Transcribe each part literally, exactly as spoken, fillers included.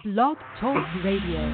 Blog Talk Radio.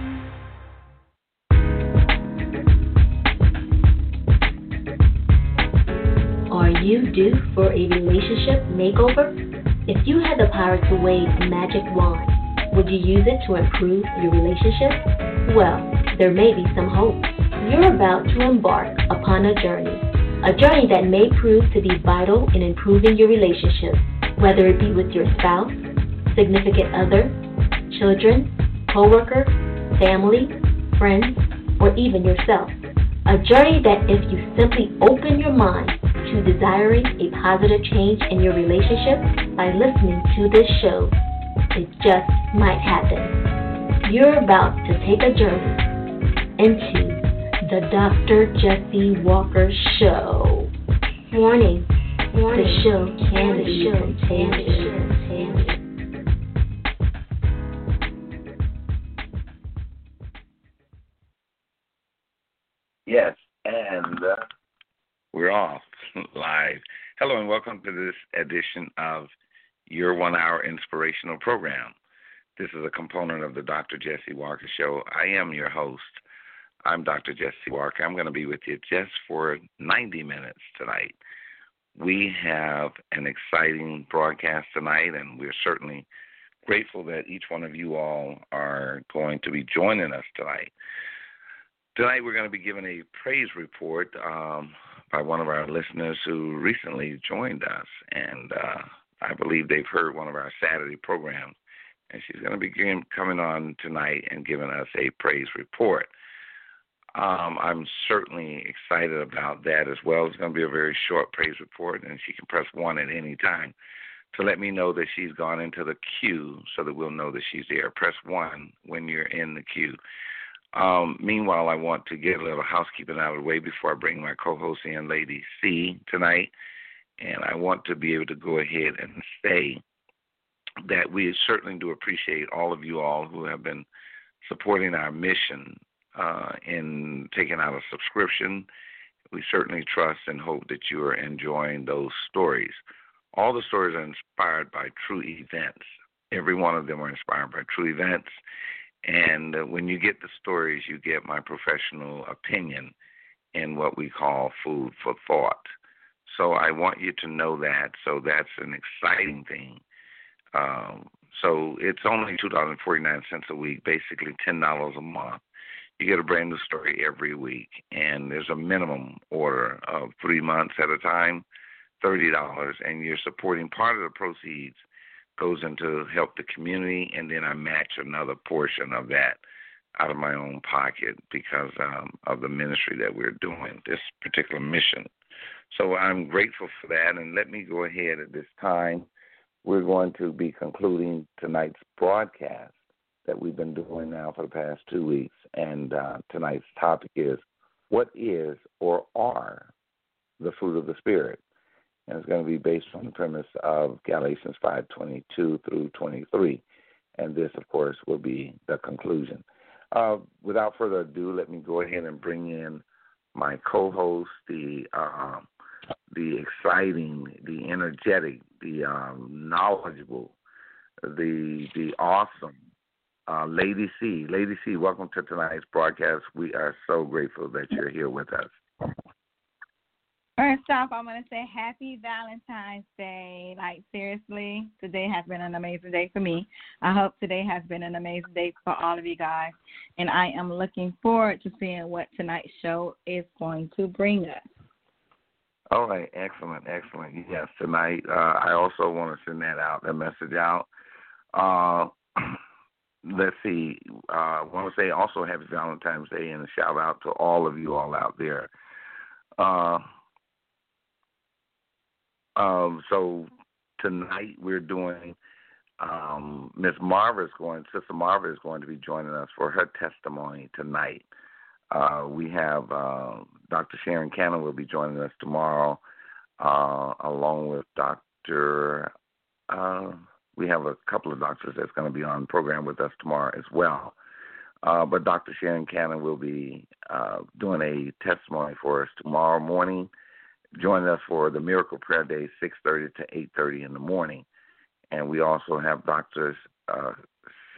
Are you due for a relationship makeover? If you had the power to wave a magic wand, would you use it to improve your relationship? Well, there may be some hope. You're about to embark upon a journey, a journey that may prove to be vital in improving your relationship, whether it be with your spouse, significant other, children, coworker, family, friends, or even yourself. A journey that if you simply open your mind to desiring a positive change in your relationship by listening to this show, it just might happen. You're about to take a journey into the Doctor Jesse Walker Show. Warning, Warning. The show can be contagious. Yes, and uh, we're off live. Hello and welcome to this edition of your one-hour inspirational program. This is a component of the Doctor Jesse Walker Show. I am your host. I'm Doctor Jesse Walker. I'm going to be with you just for ninety minutes tonight. We have an exciting broadcast tonight, and we're certainly grateful that each one of you all are going to be joining us tonight. Tonight we're going to be given a praise report um, by one of our listeners who recently joined us, and uh, I believe they've heard one of our Saturday programs, and she's going to be getting, coming on tonight and giving us a praise report. Um, I'm certainly excited about that as well. It's going to be a very short praise report, and she can press one at any time to let me know that she's gone into the queue so that we'll know that she's there. Press one when you're in the queue. Um, meanwhile, I want to get a little housekeeping out of the way before I bring my co-host in, Lady C, tonight. And I want to be able to go ahead and say that we certainly do appreciate all of you all who have been supporting our mission uh, in taking out a subscription. We certainly trust and hope that you are enjoying those stories. All the stories are inspired by true events. Every one of them are inspired by true events. And uh, when you get the stories, you get my professional opinion in what we call food for thought. So I want you to know that. So that's an exciting thing. Um, so it's only two dollars and forty-nine cents a week, basically ten dollars a month. You get a brand new story every week, and there's a minimum order of three months at a time, thirty dollars, and you're supporting part of the proceeds goes into help the community, and then I match another portion of that out of my own pocket because um, of the ministry that we're doing, this particular mission. So I'm grateful for that, and let me go ahead at this time. We're going to be concluding tonight's broadcast that we've been doing now for the past two weeks, and uh, tonight's topic is, what is or are the fruit of the Spirit? And it's going to be based on the premise of Galatians five twenty-two through twenty-three. And this, of course, will be the conclusion. Uh, without further ado, let me go ahead and bring in my co-host, the uh, the exciting, the energetic, the um, knowledgeable, the the awesome uh, Lady C. Lady C, welcome to tonight's broadcast. We are so grateful that you're here with us. First off, I want to say happy Valentine's Day. Like, seriously, today has been an amazing day for me. I hope today has been an amazing day for all of you guys. And I am looking forward to seeing what tonight's show is going to bring us. All right, excellent, excellent. Yes, tonight uh, I also want to send that out, that message out. Uh, let's see. Uh, I want to say also happy Valentine's Day and a shout out to all of you all out there. Uh Um, so tonight we're doing, um, Miss Marva is going, Sister Marva is going to be joining us for her testimony tonight. Uh, we have uh, Doctor Sharon Cannon will be joining us tomorrow, uh, along with Doctor Uh, we have a couple of doctors that's going to be on the program with us tomorrow as well. Uh, but Doctor Sharon Cannon will be uh, doing a testimony for us tomorrow morning. Join us for the Miracle Prayer Day, six thirty to eight thirty in the morning. And we also have Doctor uh,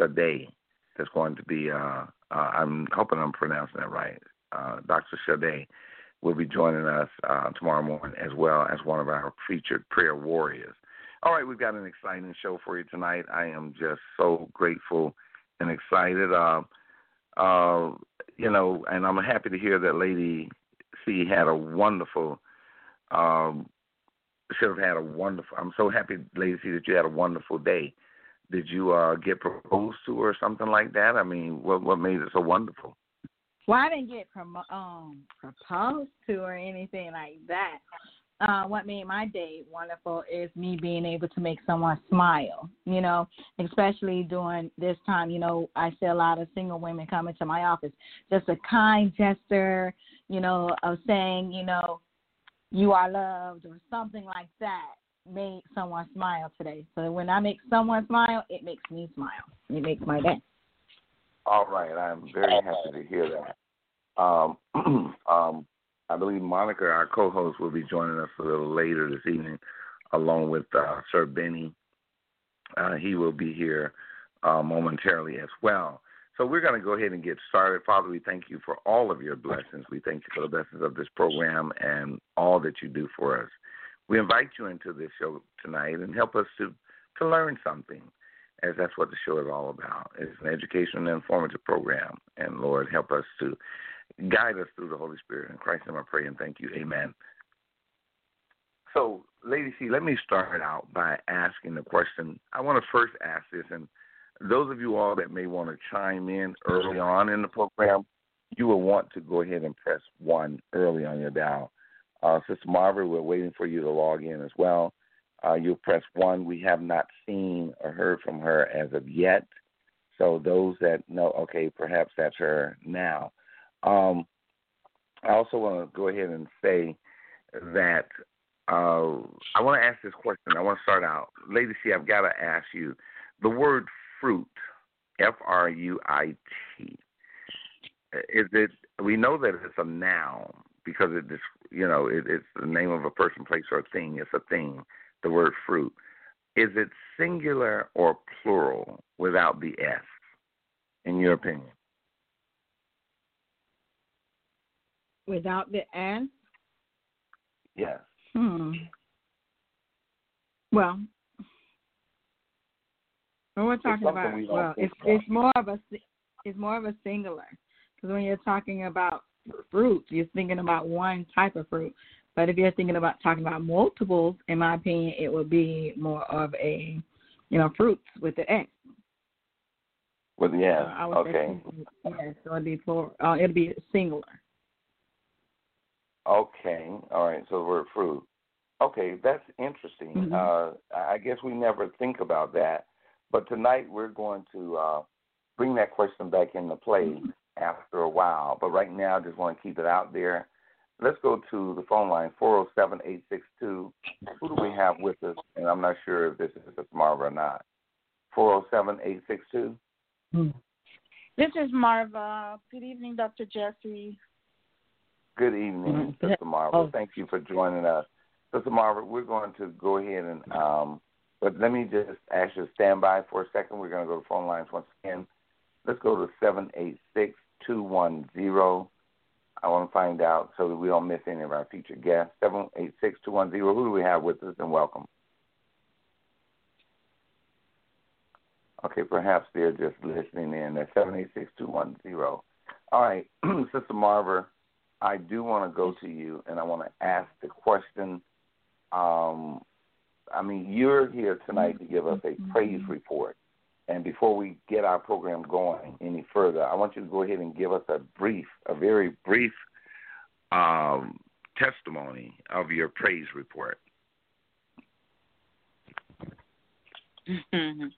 Sade that's going to be, uh, uh, I'm hoping I'm pronouncing that right, uh, Doctor Sade will be joining us uh, tomorrow morning as well as one of our featured prayer warriors. All right, we've got an exciting show for you tonight. I am just so grateful and excited. Uh, uh, you know, and I'm happy to hear that Lady C had a wonderful, um, should have had a wonderful, I'm so happy, Lady C, that you had a wonderful day. Did you uh, get proposed to or something like that? I mean, what what made it so wonderful? Well, I didn't get prom- um, proposed to or anything like that. Uh, what made my day wonderful is me being able to make someone smile, you know, especially during this time. You know, I see a lot of single women coming to my office. Just a kind gesture, you know, of saying, you know, you are loved or something like that made someone smile today. So when I make someone smile, it makes me smile. It makes my day. All right. I'm very happy to hear that. Um, um, I believe Monica, our co-host, will be joining us a little later this evening, along with uh, Sir Benny. Uh, he will be here uh, momentarily as well. So we're going to go ahead and get started. Father, we thank you for all of your blessings. We thank you for the blessings of this program and all that you do for us. We invite you into this show tonight and help us to, to learn something, as that's what the show is all about. It's an educational and informative program. And, Lord, help us to guide us through the Holy Spirit. In Christ's name I pray and thank you. Amen. So, Lady C, let me start out by asking the question. I want to first ask this, and those of you all that may want to chime in early on in the program, you will want to go ahead and press one early on your dial. Uh, Sister Marva, we're waiting for you to log in as well. Uh, you'll press one. We have not seen or heard from her as of yet. So those that know, okay, perhaps that's her now. Um, I also want to go ahead and say that uh, I want to ask this question. I want to start out. Lady C, I've got to ask you, the word fruit, F R U I T, is it, we know that it's a noun because it is, you know, it, it's the name of a person, place, or a thing. It's a thing, the word fruit. Is it singular or plural without the S, in your opinion? Without the S? Yes. Hmm. Well, when we're talking about, we well, it's about. it's more of a it's more of a singular, because when you're talking about fruit, you're thinking about one type of fruit. But if you're thinking about talking about multiples, in my opinion, it would be more of a, you know, fruits with the S. With the S. Uh, Okay. Yes, so it'd be plural. Uh, it'd be singular. Okay. All right. So the word fruit. Okay, that's interesting. Mm-hmm. Uh, I guess we never think about that. But tonight we're going to uh, bring that question back into play after a while. But right now I just want to keep it out there. Let's go to the phone line, four oh seven, eight six two. Who do we have with us? And I'm not sure if this is Marva or not. four oh seven, eight six two. This is Marva. Good evening, Doctor Jesse. Good evening, Sister Marva. Oh. Thank you for joining us. Sister Marva, we're going to go ahead and, um, but let me just ask you to stand by for a second. We're going to go to phone lines once again. Let's go to seven eight six, two one zero. I want to find out so that we don't miss any of our featured guests. seven eight six, two one zero. Who do we have with us, and welcome? Okay, perhaps they're just listening in. That's seven eight six, two one zero. All right, Sister Marva, I do want to go to you, and I want to ask the question. Um, I mean, you're here tonight to give us a praise report. And before we get our program going any further, I want you to go ahead and give us a brief, a very brief um, testimony of your praise report. Mm-hmm.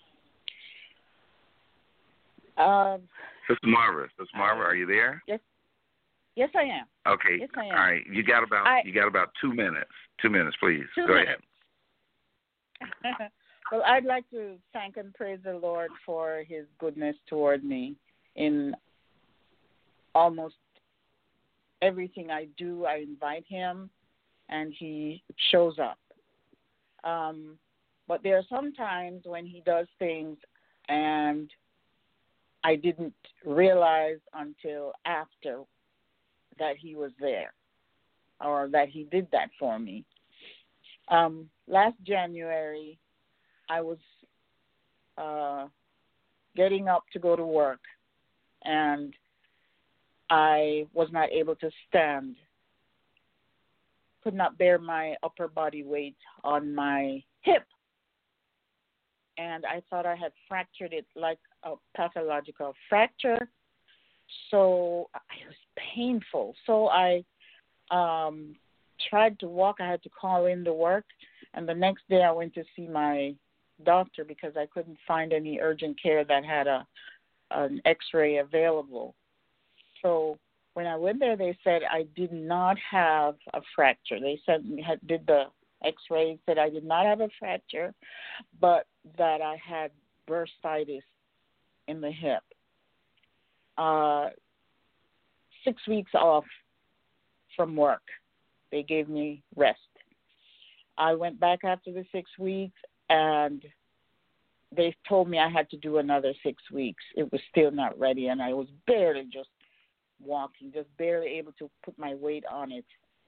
Um, Sister Marva, Sister Marva, are you there? Yes, yes, I am. Okay. Yes, I am. All right. You got about I, you got about two minutes. Two minutes, please. Two go minutes. ahead. Well, I'd like to thank and praise the Lord for his goodness toward me in almost everything I do. I invite him, and he shows up. Um, but there are some times when he does things, and I didn't realize until after that he was there or that he did that for me. Um, last January, I was uh, getting up to go to work, and I was not able to stand, could not bear my upper body weight on my hip. And I thought I had fractured it like a pathological fracture. So it was painful. So I um, tried to walk. I had to call in to work. And the next day I went to see my doctor because I couldn't find any urgent care that had a an x-ray available. So when I went there, they said I did not have a fracture. They said, had, did the x-ray, said I did not have a fracture, but that I had bursitis in the hip. Uh, six weeks off from work. They gave me rest. I went back after the six weeks, and they told me I had to do another six weeks. It was still not ready, and I was barely just walking, just barely able to put my weight on it.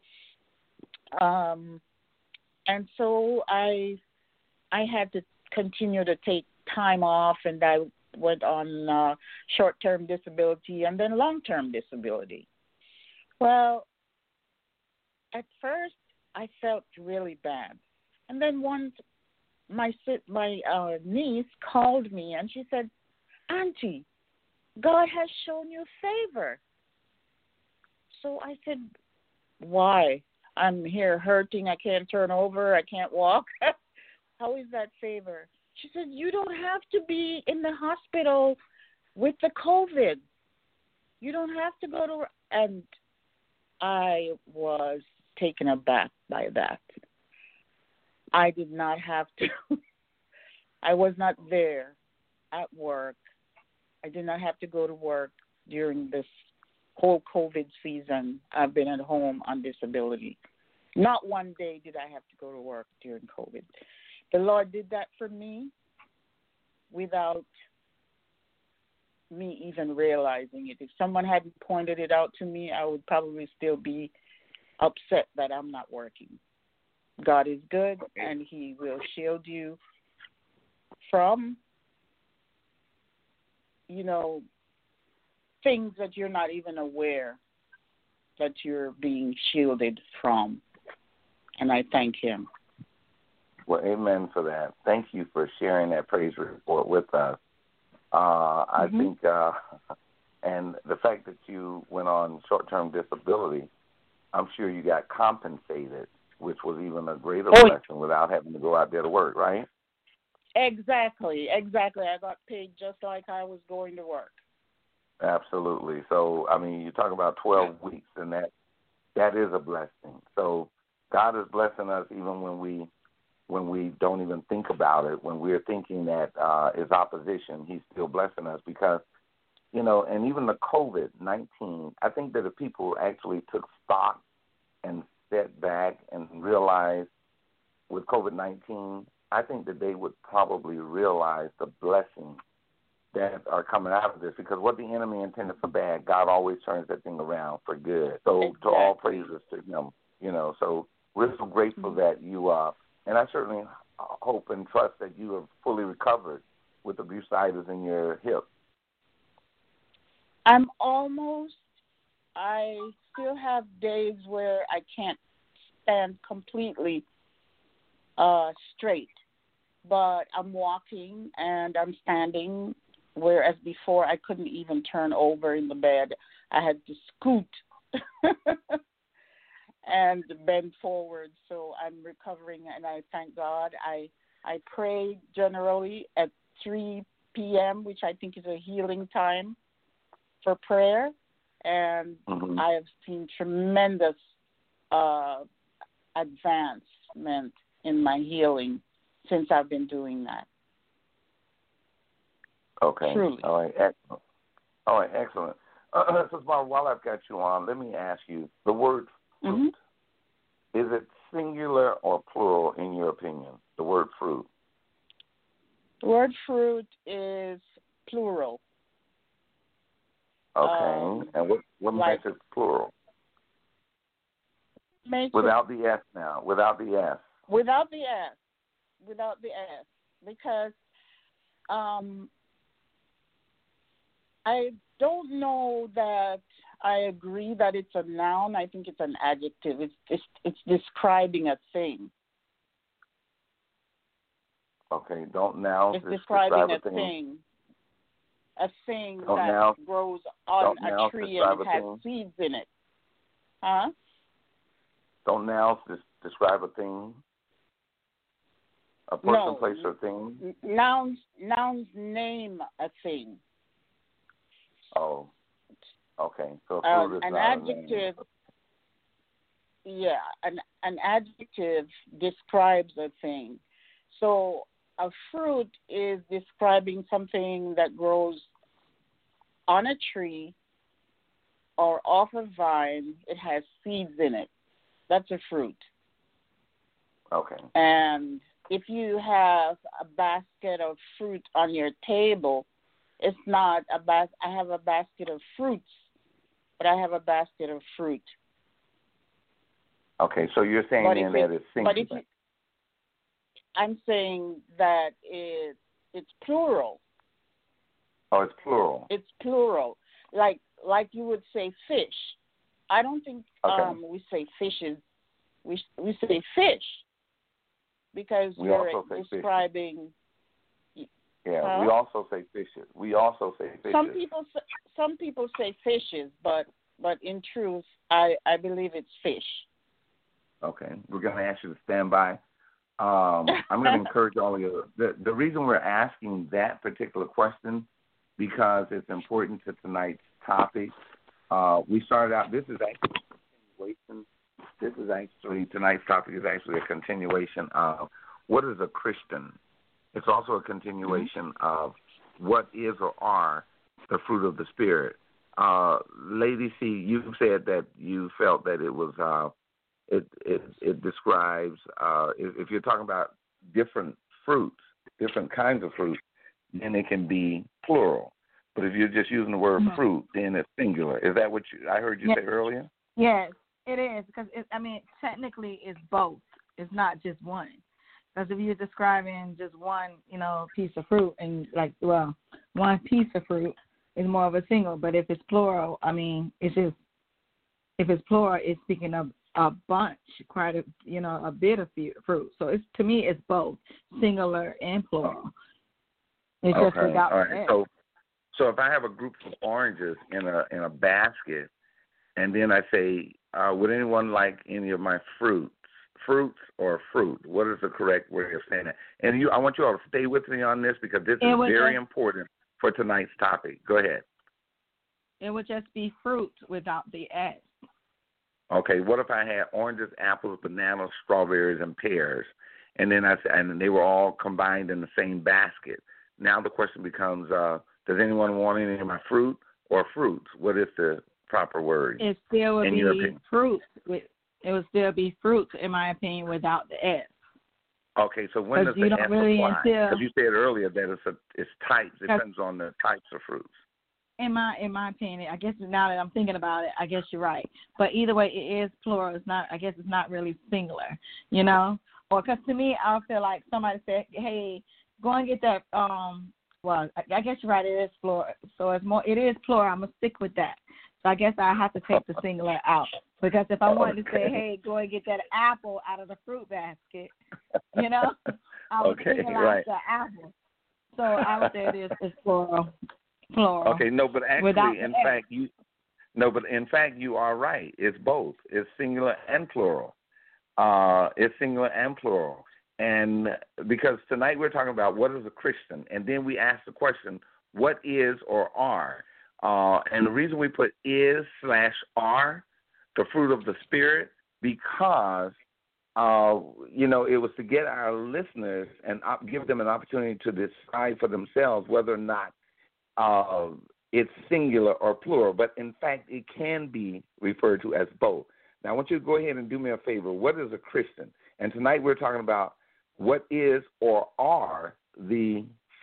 Um, and so I I had to continue to take time off, and I went on uh, short-term disability and then long-term disability. Well, at first I felt really bad, and then once my my uh, niece called me and she said, "Auntie, God has shown you favor." So I said, "Why? I'm here hurting. I can't turn over. I can't walk. How is that favor?" She said, "You don't have to be in the hospital with the COVID. You don't have to go to..." And I was taken aback by that. I did not have to. I was not there at work. I did not have to go to work during this whole COVID season. I've been at home on disability. Not one day did I have to go to work during COVID. The Lord did that for me without me even realizing it. If someone hadn't pointed it out to me, I would probably still be upset that I'm not working. God is good, and He will shield you from, you know, things that you're not even aware that you're being shielded from. And I thank Him. Well, amen for that. Thank you for sharing that praise report with us. Uh, I mm-hmm. think, uh, and the fact that you went on short-term disability, I'm sure you got compensated, which was even a greater oh. blessing without having to go out there to work, right? Exactly, exactly. I got paid just like I was going to work. Absolutely. So, I mean, you talk about twelve weeks, and that that is a blessing. So God is blessing us even when we when we don't even think about it. When we're thinking that uh, is opposition, He's still blessing us because, you know, and even the COVID nineteen, I think that if people actually took stock and stepped back and realized with COVID nineteen, I think that they would probably realize the blessings that are coming out of this, because what the enemy intended for bad, God always turns that thing around for good. So exactly. To all praises to Him, you know. So we're so grateful mm-hmm. that you are, and I certainly hope and trust that you have fully recovered with the bursitis in your hip. I'm almost. I still have days where I can't stand completely uh, straight, but I'm walking and I'm standing. Whereas before I couldn't even turn over in the bed. I had to scoot and bend forward. So I'm recovering, and I thank God. I I pray generally at three p.m., which I think is a healing time for prayer. And mm-hmm. I have seen tremendous uh, advancement in my healing since I've been doing that. Okay. Truly. All right. Excellent. All right. Excellent. Uh, so, Barbara, while I've got you on, let me ask you the word fruit. Mm-hmm. Is it singular or plural in your opinion? The word fruit. The word fruit is plural. Okay. Um, and what, what like, makes it plural? Makes Without it, the S now. Without the S. Without the S. Without the S. Because um, I don't know that I agree that it's a noun. I think it's an adjective. It's it's, it's describing a thing. Okay, don't now. It's Just describing describe a a thing. thing. A thing Don't that now- grows on don't a now tree describe and it a has thing. seeds in it. Huh? Don't nouns just describe a thing? A person, No. place, or thing? N- Nouns nouns name a thing. Oh, okay. So Uh, fruit is an not a name. adjective, yeah, an an adjective describes a thing. So a fruit is describing something that grows on a tree or off a vine. It has seeds in it. That's a fruit. Okay. And if you have a basket of fruit on your table, it's not a bas. I have a basket of fruits, but I have a basket of fruit. Okay, so you're saying But then if that it- it's singular. But if you, I'm saying that it, it's plural. Oh, it's plural. It's plural. Like like you would say fish. I don't think Okay. um, we say fishes. We we say fish because We we're also say describing. Yeah, Huh? we also say fishes. We also say fishes. Some people say, some people say fishes, but but in truth, I, I believe it's fish. Okay, we're going to ask you to stand by. Um, I'm going to encourage all of you. The, the reason we're asking that particular question because it's important to tonight's topic. Uh, we started out, this is actually a continuation. This is actually, tonight's topic is actually a continuation of what is a Christian? It's also a continuation mm-hmm. of what is or are the fruit of the Spirit. Uh, Lady C, you said that you felt that it was, uh, it, it it describes, uh, if, if you're talking about different fruits, different kinds of fruit, then it can be plural. But if you're just using the word mm-hmm. fruit, then it's singular. Is that what you, I heard you yes. say earlier? Yes, it is, because, it, I mean, technically it's both. It's not just one. Because if you're describing just one, you know, piece of fruit, and like, well, one piece of fruit is more of a single. But if it's plural, I mean, it's just, if it's plural, it's speaking of a bunch, quite a, you know, a bit of fruit. So it's, to me, it's both singular and plural. It's okay. just without All right. the So, so if I have a group of oranges in a in a basket, and then I say, uh, would anyone like any of my fruits? Fruits or fruit? What is the correct way of saying it? And you, I want you all to stay with me on this because this it is very just, important for tonight's topic. Go ahead. It would just be fruit without the S. Okay. What if I had oranges, apples, bananas, strawberries, and pears, and then I and they were all combined in the same basket? Now the question becomes: uh, does anyone want any of my fruit or fruits? What is the proper word? It still would in be fruit with. It would still be fruit, in my opinion, without the S. Okay, so when does the S really apply? Because until... you said earlier that it's a, it's types. It depends on the types of fruits. In my in my opinion, I guess now that I'm thinking about it, I guess you're right. But either way, it is plural. It's not. I guess it's not really singular. You know, or because to me, I feel like somebody said, "Hey, go and get that." Um, well, I, I guess you're right. It is plural. So it's more. It is plural. I'm gonna stick with that. So I guess I have to take the singular out. Because if I wanted to say, hey, go and get that apple out of the fruit basket, you know, I would okay, single out right. the apple. So I would say it is it's plural. Plural. Okay, no, but actually, Without in the fact, you no, but in fact, you are right. It's both. It's singular and plural. Uh, it's singular and plural. And because tonight we're talking about what is a Christian, and then we ask the question, what is or are? Uh, and the reason we put is slash are, the fruit of the Spirit, because, uh, you know, it was to get our listeners and op- give them an opportunity to decide for themselves whether or not uh, it's singular or plural. But, in fact, it can be referred to as both. Now, I want you to go ahead and do me a favor. What is a Christian? And tonight we're talking about what is or are the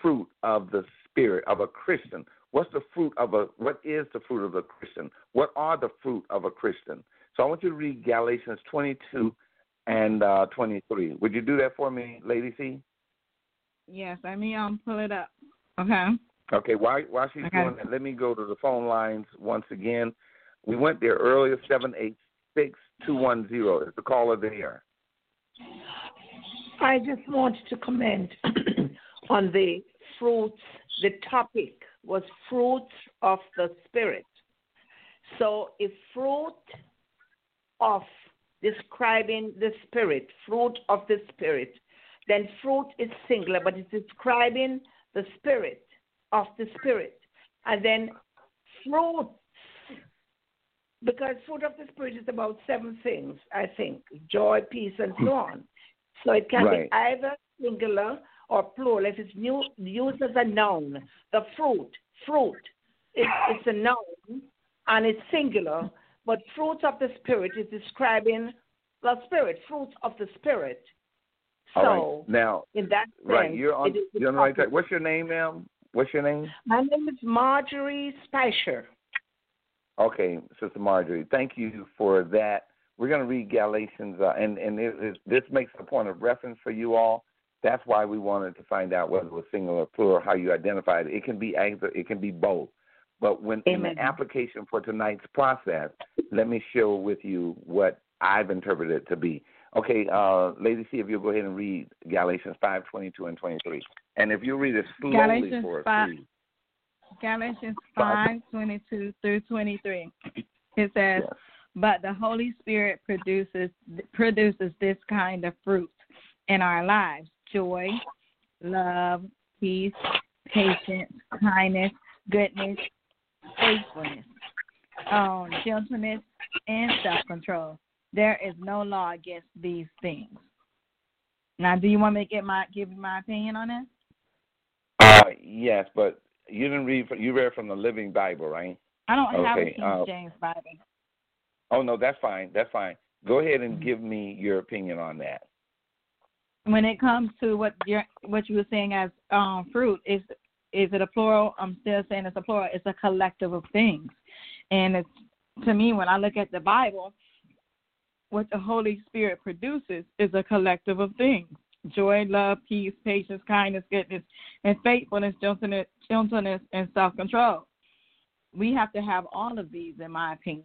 fruit of the Spirit of a Christian? What's the fruit of a, what is the fruit of a Christian? What are the fruit of a Christian? So I want you to read Galatians twenty-two and uh, twenty-three. Would you do that for me, Lady C? Yes, let me um pull it up. Okay. Okay, while, while she's okay. doing that, let me go to the phone lines once again. We went there earlier, seven eight six, two one zero. Is the caller there? I just wanted to comment on the fruits. The topic was fruits of the Spirit. So if fruit of describing the Spirit, fruit of the Spirit, then fruit is singular, but it's describing the Spirit of the Spirit. And then fruits, because fruit of the Spirit is about seven things, I think, joy, peace, and so on. So it can right. be either singular or plural. If it's new, used as a noun, the fruit, fruit, it, it's a noun and it's singular, but fruits of the Spirit is describing the Spirit, fruits of the Spirit. So All right. Now, in that sense, right, you're on, it is you're on the right track. What's your name, ma'am? What's your name? My name is Marjorie Spicer. Okay, Sister Marjorie, thank you for that. We're going to read Galatians, uh, and, and it, it, this makes a point of reference for you all. That's why we wanted to find out whether it was singular or plural, how you identified it. It can be either, it can be both. But when Amen. in the application for tonight's process, let me share with you what I've interpreted it to be. Okay, uh, Lady C, if you'll go ahead and read Galatians five, twenty-two and twenty-three. And if you read it slowly Galatians for us, five, please. Galatians five, twenty-two through twenty-three. It says, yes. But the Holy Spirit produces produces this kind of fruit in our lives: joy, love, peace, patience, kindness, goodness, faithfulness, um, gentleness, and self-control. There is no law against these things. Now, do you want me to get my give you my opinion on it? Uh, yes, but you didn't read. You read from the Living Bible, right? I don't have okay, a King uh, James Bible. Oh no, that's fine. That's fine. Go ahead and give me your opinion on that. When it comes to what you're what you were saying as um, fruit, is is it a plural? I'm still saying it's a plural. It's a collective of things, and it's to me when I look at the Bible, what the Holy Spirit produces is a collective of things: joy, love, peace, patience, kindness, goodness, and faithfulness, gentleness, gentleness, and self-control. We have to have all of these, in my opinion.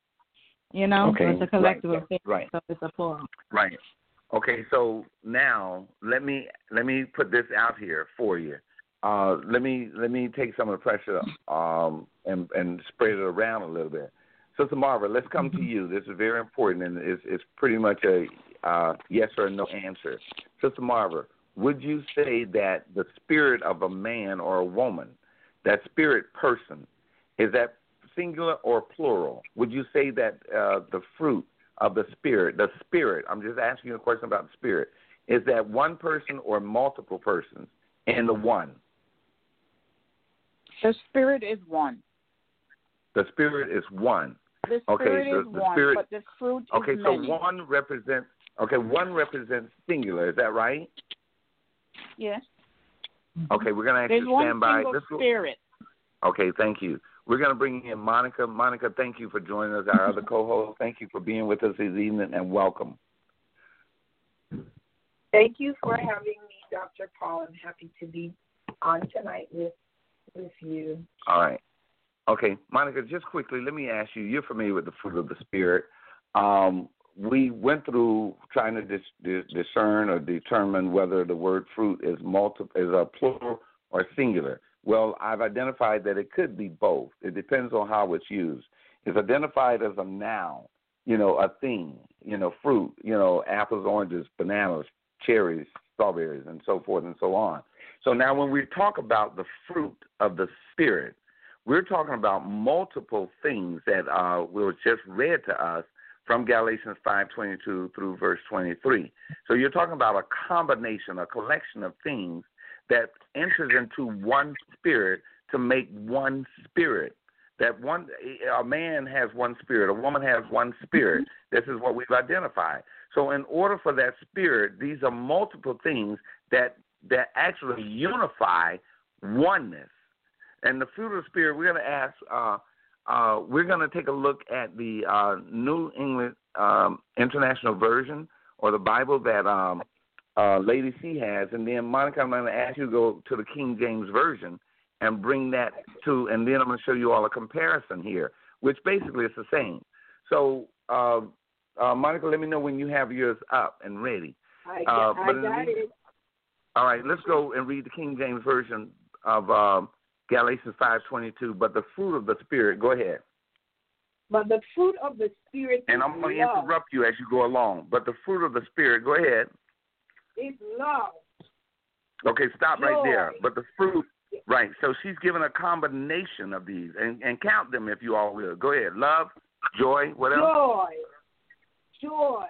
You know, okay. so it's a collective right. of things, right. so it's a plural. Right. Okay, so now let me let me put this out here for you. Uh, let me let me take some of the pressure um, and and spread it around a little bit. Sister Marva, let's come to you. This is very important, and it's, it's pretty much a uh, yes or no answer. Sister Marva, would you say that the spirit of a man or a woman, that spirit person, is that singular or plural? Would you say that uh, the fruit of the spirit, the spirit, I'm just asking you a question about the spirit, is that one person or multiple persons in the one? The spirit is one. The spirit is one. The spirit okay, the, is the one, spirit, but the fruit is okay, many. so one represents, okay, one represents singular, is that right? Yes. Okay, we're going to There's actually one stand by. single Let's go. spirit. Okay, thank you. We're going to bring in Monica. Monica, thank you for joining us, our other co-host. Thank you for being with us this evening, and welcome. Thank you for having me, Doctor Paul. I'm happy to be on tonight with with you. All right. Okay, Monica, just quickly, let me ask you, you're familiar with the fruit of the Spirit. Um, we went through trying to dis- dis- discern or determine whether the word fruit is multi- is a plural or singular. Well, I've identified that it could be both. It depends on how it's used. It's identified as a noun, you know, a thing, you know, fruit, you know, apples, oranges, bananas, cherries, strawberries, and so forth and so on. So now when we talk about the fruit of the Spirit, we're talking about multiple things that uh, were just read to us from Galatians five twenty-two through verse twenty-three. So you're talking about a combination, a collection of things that enters into one spirit to make one spirit. That one, a man has one spirit, a woman has one spirit. This is what we've identified. So in order for that spirit, these are multiple things that that actually unify oneness. And the fruit of the Spirit, we're going to ask, uh, uh, we're going to take a look at the uh, New English um, International Version, or the Bible that um, uh, Lady C has. And then, Monica, I'm going to ask you to go to the King James Version and bring that to, and then I'm going to show you all a comparison here, which basically is the same. So, uh, uh, Monica, let me know when you have yours up and ready. I, uh, I got it. All right, let's go and read the King James Version of um, Galatians five twenty-two. But the fruit of the Spirit, go ahead. But the fruit of the Spirit and is I'm going to love. interrupt you as you go along. But the fruit of the Spirit, go ahead. It's love. Okay, stop Joy. right there. But the fruit, right. So she's given a combination of these. And, and count them if you all will. Go ahead. Love, joy, what else? Joy. Joy.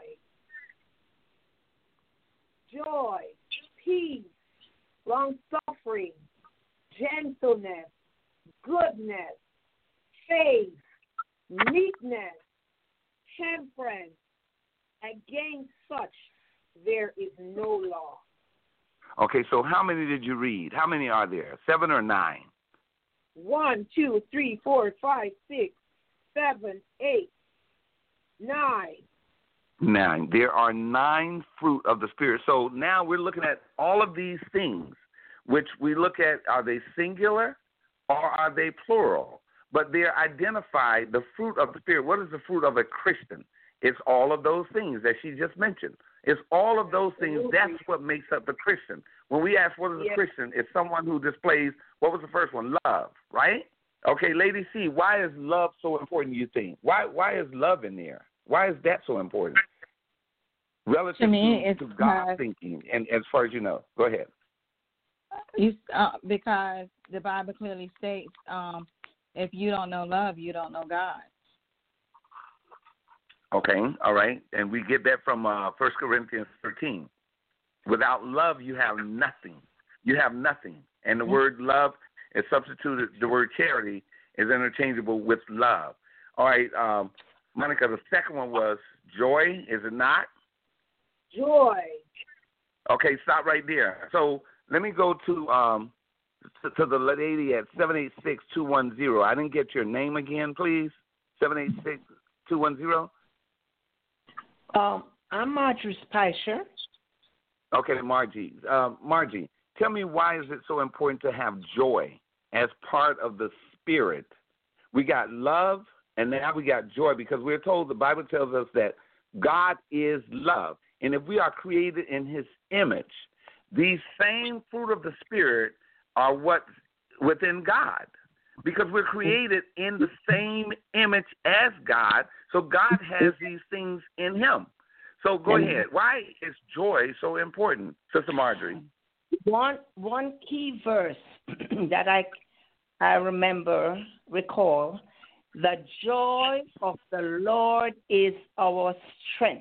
Joy. Peace. Long-suffering. Gentleness. Goodness. Faith. Meekness. Temperance. Against such there is no law. Okay, so how many did you read? How many are there? Seven or nine? One, two, three, four, five, six, seven, eight, nine. Nine. There are nine fruit of the Spirit. So now we're looking at all of these things, which we look at, are they singular or are they plural? But they're identified, the fruit of the Spirit. What is the fruit of a Christian? It's all of those things that she just mentioned. It's all of those things. That's what makes up the Christian. When we ask what is a Yes. Christian, it's someone who displays, what was the first one? Love, right? Okay, Lady C, why is love so important, you think? Why why is love in there? Why is that so important? Relative To me, to, it's to God's because- thinking, and as far as you know. Go ahead. You, uh, because the Bible clearly states, um, if you don't know love, you don't know God. Okay, all right. And we get that from uh, First Corinthians thirteen. Without love, you have nothing. You have nothing. And the Mm-hmm. word love is substituted, the word charity is interchangeable with love. All right, um, Monica, the second one was joy, is it not? Joy. Okay, stop right there. So let me go to um, to, to the lady at seven eight six, two one zero. I didn't get your name again, please. seven eight six, two one zero. Um, I'm Marjorie Spicer. Okay, Margie. Uh, Margie, tell me, why is it so important to have joy as part of the Spirit? We got love, and now we got joy, because we're told, the Bible tells us that God is love. And if we are created in his image, these same fruit of the Spirit are what's within God, because we're created in the same image as God. So God has these things in him. So go ahead. Why is joy so important, Sister Marjorie? One one key verse that I I remember, recall, the joy of the Lord is our strength.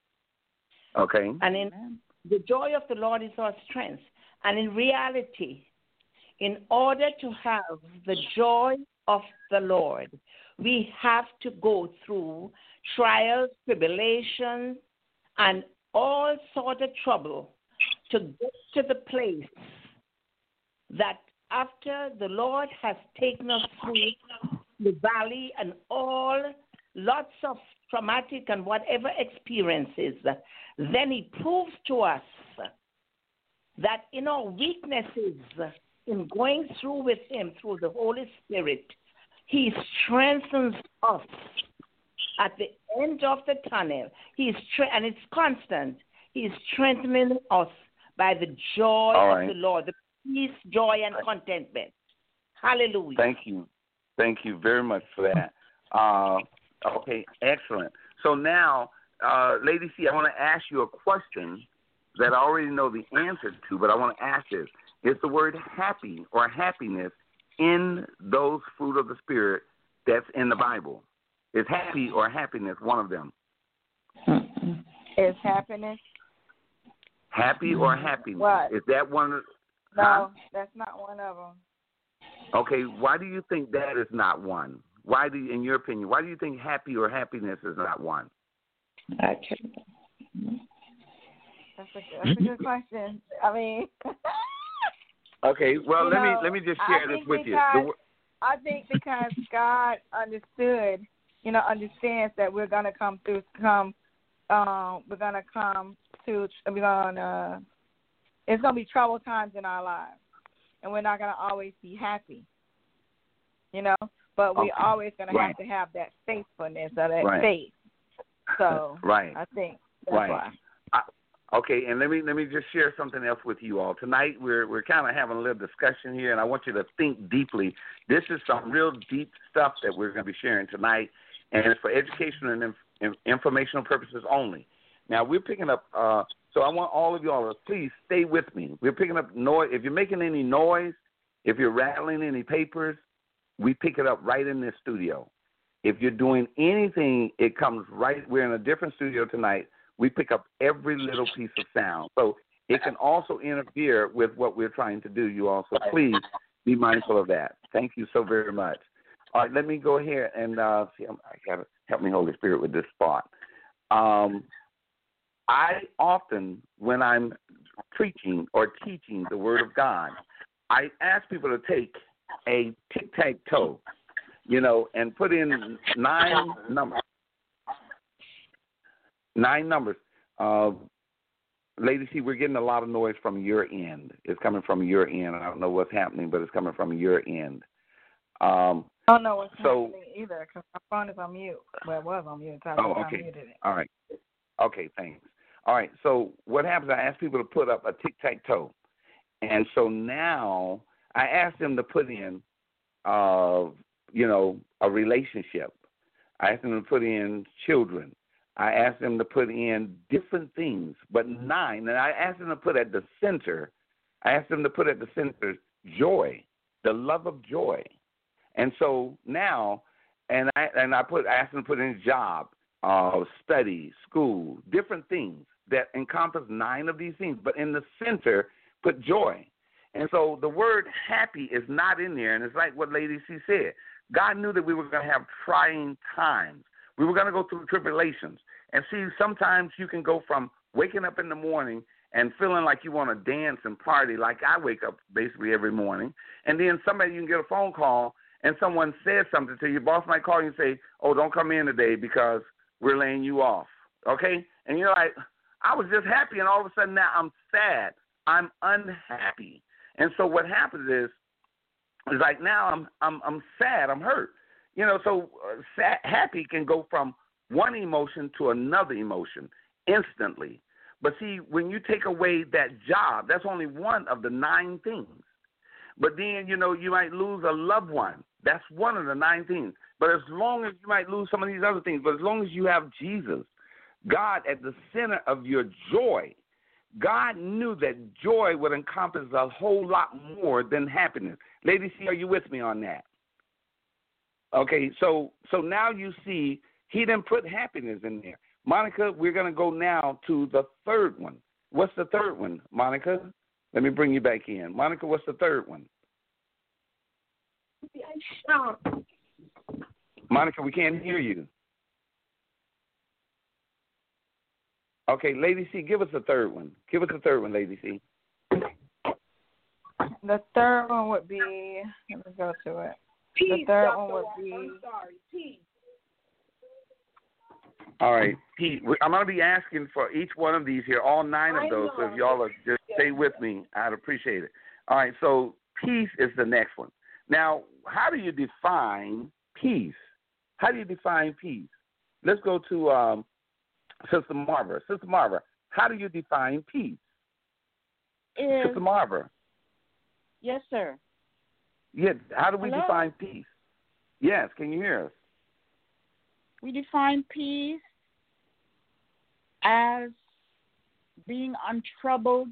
Okay. And in the joy of the Lord is our strength. And in reality, in order to have the joy of the Lord, we have to go through trials, tribulations, and all sort of trouble to get to the place that after the Lord has taken us through the valley and all lots of traumatic and whatever experiences, then he proves to us that in our weaknesses, in going through with him through the Holy Spirit, he strengthens us at the end of the tunnel. He's tre- and it's constant. He's strengthening us by the joy right. of the Lord, the peace, joy, and contentment. Hallelujah. Thank you. Thank you very much for that. Uh, okay, excellent. So now, uh, Lady C, I want to ask you a question that I already know the answer to, but I want to ask this. Is the word happy or happiness in those fruit of the Spirit that's in the Bible? Is happy or happiness one of them? Is happiness? Happy or happiness? What? Is that one? No, Huh? that's not one of them. Okay, why do you think that is not one? Why do you, in your opinion, why do you think happy or happiness is not one? Okay. That's a good, that's a good question. I mean, okay. Well, you let know, me let me just share I this think with because, you. The, I think because God understood, you know, understands that we're gonna come through, come, um, we're gonna come to, we're gonna, it's gonna be troubled times in our lives, and we're not gonna always be happy, you know. But we're okay. always gonna right. have to have that faithfulness or that right. faith. So right. I think that's right. why. I, okay, and let me let me just share something else with you all. Tonight we're we're kind of having a little discussion here, and I want you to think deeply. This is some real deep stuff that we're going to be sharing tonight, and it's for educational and inf- informational purposes only. Now we're picking up. Uh, so I want all of y'all to please stay with me. We're picking up noise. If you're making any noise, if you're rattling any papers, we pick it up right in this studio. If you're doing anything, it comes right. We're in a different studio tonight. We pick up every little piece of sound. So it can also interfere with what we're trying to do, you all. So please be mindful of that. Thank you so very much. All right, let me go ahead and uh, see. I got to help me, Holy Spirit, with this spot. Um, I often, when I'm preaching or teaching the Word of God, I ask people to take a tic-tac-toe, you know, and put in nine numbers. Nine numbers. Uh, Lady C, we're getting a lot of noise from your end. It's coming from your end. I don't know what's happening, but it's coming from your end. Um, I don't know what's so, happening either because my phone is on mute. Well, it was on mute. So oh, I okay. muted it. All right. Okay, thanks. All right, so what happens, I ask people to put up a tic-tac-toe. And so now I ask them to put in, uh, you know, a relationship. I ask them to put in children. I ask them to put in different things, but nine. And I ask them to put at the center, I ask them to put at the center joy, the love of joy. And so now, and I and I put I ask them to put in job, uh, study, school, different things that encompass nine of these things. But in the center, put joy. And so the word happy is not in there. And it's like what Lady C said. God knew that we were going to have trying times. We were going to go through tribulations. And see, sometimes you can go from waking up in the morning and feeling like you want to dance and party like I wake up basically every morning. And then somebody, you can get a phone call and someone says something to you. Your boss might call you and say, oh, don't come in today because we're laying you off. Okay? And you're like, I was just happy, and all of a sudden now I'm sad. I'm unhappy. And so what happens is, is like now I'm I'm I'm sad. I'm hurt. You know, so uh, sad, happy can go from one emotion to another emotion instantly. But see, when you take away that job, that's only one of the nine things. But then, you know, you might lose a loved one. That's one of the nine things. But as long as you might lose some of these other things, but as long as you have Jesus, God at the center of your joy, God knew that joy would encompass a whole lot more than happiness. Lady C, are you with me on that? Okay, so so now you see he didn't put happiness in there. Monica, we're going to go now to the third one. What's the third one, Monica? Let me bring you back in. Monica, what's the third one? Monica, we can't hear you. Okay, Lady C, give us the third one. Give us the third one, Lady C. The third one would be, let me go to it. Peace, the third Doctor one would Walker. be. I'm sorry, peace. All right, Pete, I'm going to be asking for each one of these here, all nine of those, so if y'all are just stay with me, I'd appreciate it. All right, so peace is the next one. Now, how do you define peace? How do you define peace? Let's go to um, Sister Marva. Sister Marva, how do you define peace? Is, Sister Marva. Yes, sir. Yeah, how do we Hello? define peace? Yes, can you hear us? We define peace as being untroubled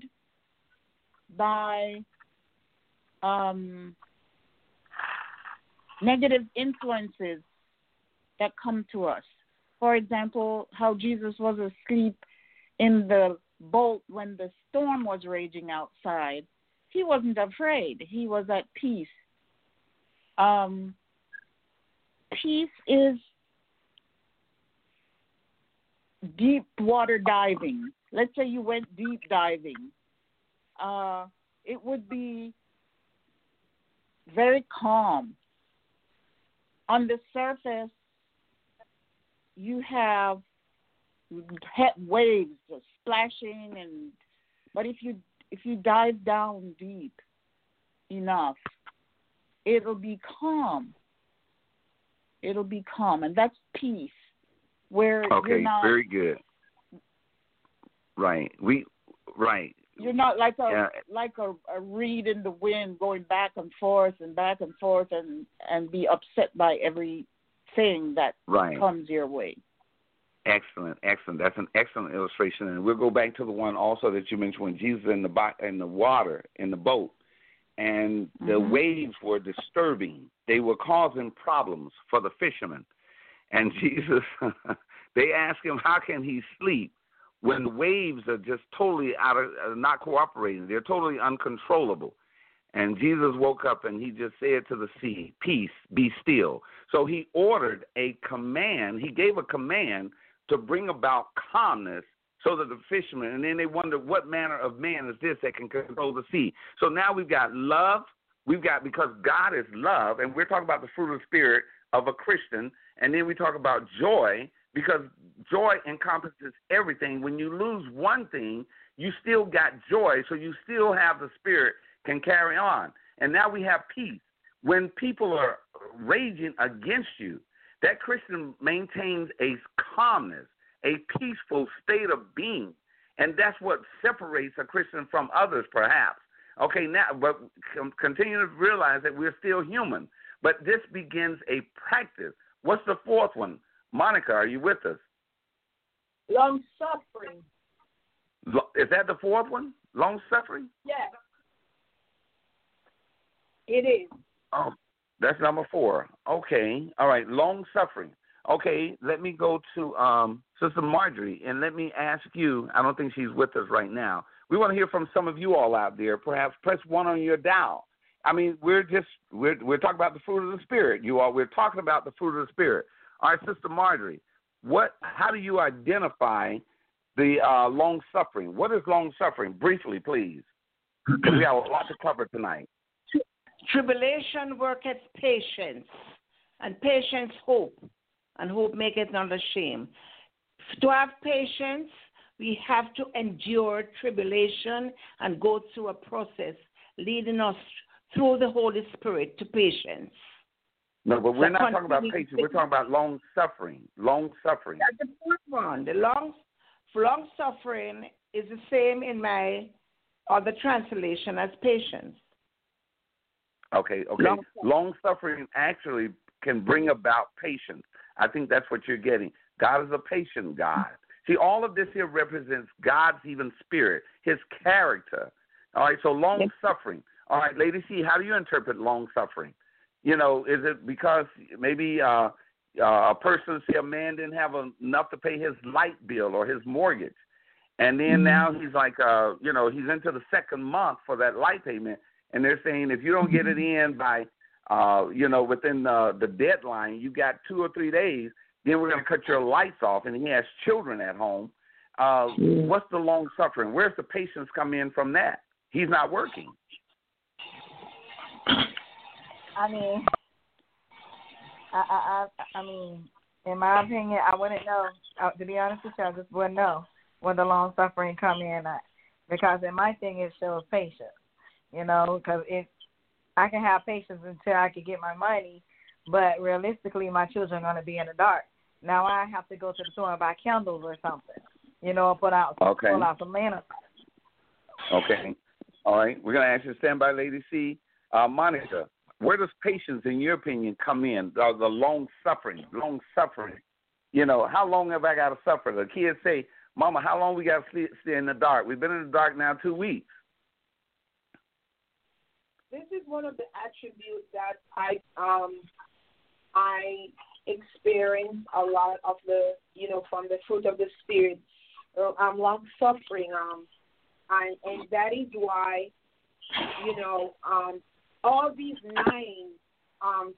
by um, negative influences that come to us. For example, how Jesus was asleep in the boat when the storm was raging outside. He wasn't afraid. He was at peace. Um, peace is deep water diving, let's say you went deep diving, uh, it would be very calm. On the surface, you have waves splashing, and but if you if you dive down deep enough, it'll be calm. It'll be calm, and that's peace. Where okay, you're not, very good. Right, we right. You're not like a yeah. like a, a reed in the wind, going back and forth and back and forth, and and be upset by everything that right. comes your way. Excellent, excellent. That's an excellent illustration, and we'll go back to the one also that you mentioned when Jesus in the bo- in the water in the boat, and the mm-hmm. waves were disturbing. They were causing problems for the fishermen, and Jesus, they asked him, how can he sleep when the waves are just totally out of uh, not cooperating? They're totally uncontrollable. And Jesus woke up and he just said to the sea, peace, be still. So he ordered a command. He gave a command to bring about calmness so that the fishermen, and then they wondered what manner of man is this that can control the sea. So now we've got love. We've got, because God is love, and we're talking about the fruit of the Spirit of a Christian, and then we talk about joy, because joy encompasses everything. When you lose one thing, you still got joy, so you still have the Spirit can carry on. And now we have peace. When people are raging against you, that Christian maintains a calmness, a peaceful state of being, and that's what separates a Christian from others, perhaps. Okay, now, but continue to realize that we're still human. But this begins a practice. What's the fourth one? Monica, are you with us? Long suffering. Is that the fourth one? Long suffering? Yes. It is. Oh, that's number four. Okay. All right. Long suffering. Okay. Let me go to um, Sister Marjorie, and let me ask you. I don't think she's with us right now. We want to hear from some of you all out there. Perhaps press one on your dial. I mean, we're just we're we're talking about the fruit of the Spirit. You all, we're talking about the fruit of the Spirit. All right, Sister Marjorie. What? How do you identify the uh, long suffering? What is long suffering? Briefly, please. We have a lot to cover tonight. Tribulation worketh patience, and patience hope, and hope maketh not ashamed. To have patience, we have to endure tribulation and go through a process leading us through the Holy Spirit to patience. No, but we're So not talking about patience. We're talking about long suffering. Long suffering. That's the fourth one. The long, long suffering is the same in my other translation as patience. Okay, okay. Long, long suffering actually can bring about patience. I think that's what you're getting. God is a patient God. See, all of this here represents God's even spirit, his character. All right, so long suffering. All right, Lady C, how do you interpret long suffering? You know, is it because maybe uh, uh, a person, say a man didn't have enough to pay his light bill or his mortgage, and then mm-hmm. now he's like, uh, you know, he's into the second month for that light payment, and they're saying if you don't get it in by, uh, you know, within uh, the deadline, you got two or three days, then we're going to cut your lights off, and he has children at home. Uh, mm-hmm. What's the long suffering? Where's the patience come in from that? He's not working. I mean, I, I, I, I mean, in my opinion, I wouldn't know. Uh, to be honest with you, I just wouldn't know when the long suffering come in at, because in my thing it shows patience. You know, because it, I can have patience until I can get my money, but realistically, my children are going to be in the dark. Now I have to go to the store and buy candles or something. You know, put out, okay. pull out some lanterns. Okay. All right. We're going to ask you to stand by, Lady C. Uh, Monica, where does patience, in your opinion, come in? Uh, the long suffering, long suffering. You know, how long have I got to suffer? The kids say, Mama, how long we got to stay in the dark? We've been in the dark now two weeks. This is one of the attributes that I um I experience a lot of the, you know, from the fruit of the Spirit. Uh, I'm long suffering, um, and and that is why, you know, um, all these nine um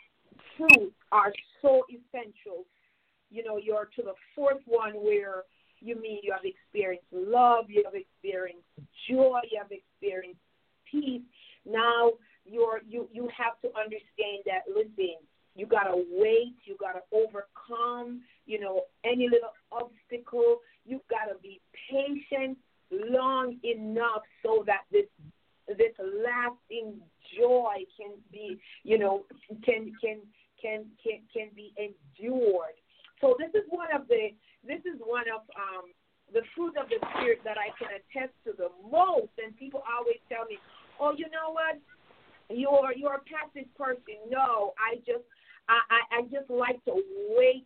fruits are so essential. You know, you're to the fourth one where you mean you have experienced love, you have experienced joy, you have experienced peace. Now you're you you have to understand that, listen, you gotta wait, you gotta overcome, you know, any little obstacle. You gotta be patient long enough so that this this lasting joy can be, you know, can can can can can be endured. So this is one of the this is one of um, the fruit of the Spirit that I can attest to the most. And people always tell me, "Oh, you know what? You're you're a passive person." No, I just I, I, I just like to wait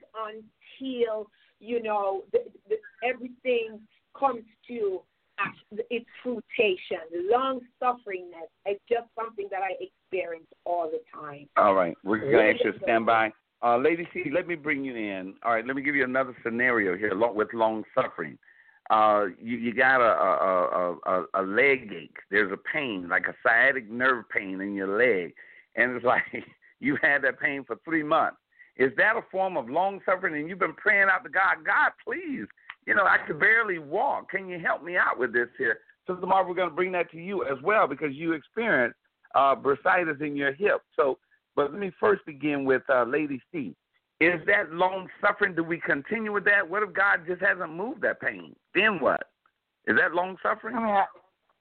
until, you know, the, the, everything comes to its fruition. Long sufferingness. It's just something that I experience all the time. All right, we're going to ask you to stand by. Uh, Lady C, let me bring you in. All right, let me give you another scenario here with long suffering. Uh, you, you got a, a, a, a leg ache. There's a pain, like a sciatic nerve pain in your leg, and it's like you had that pain for three months. Is that a form of long suffering? And you've been praying out to God, God, please, you know, I could barely walk. Can you help me out with this here? So tomorrow we're going to bring that to you as well because you experienced uh, bursitis in your hip. So, but let me first begin with uh, Lady C. Is that long suffering? Do we continue with that? What if God just hasn't moved that pain? Then what? Is that long suffering? I mean, I,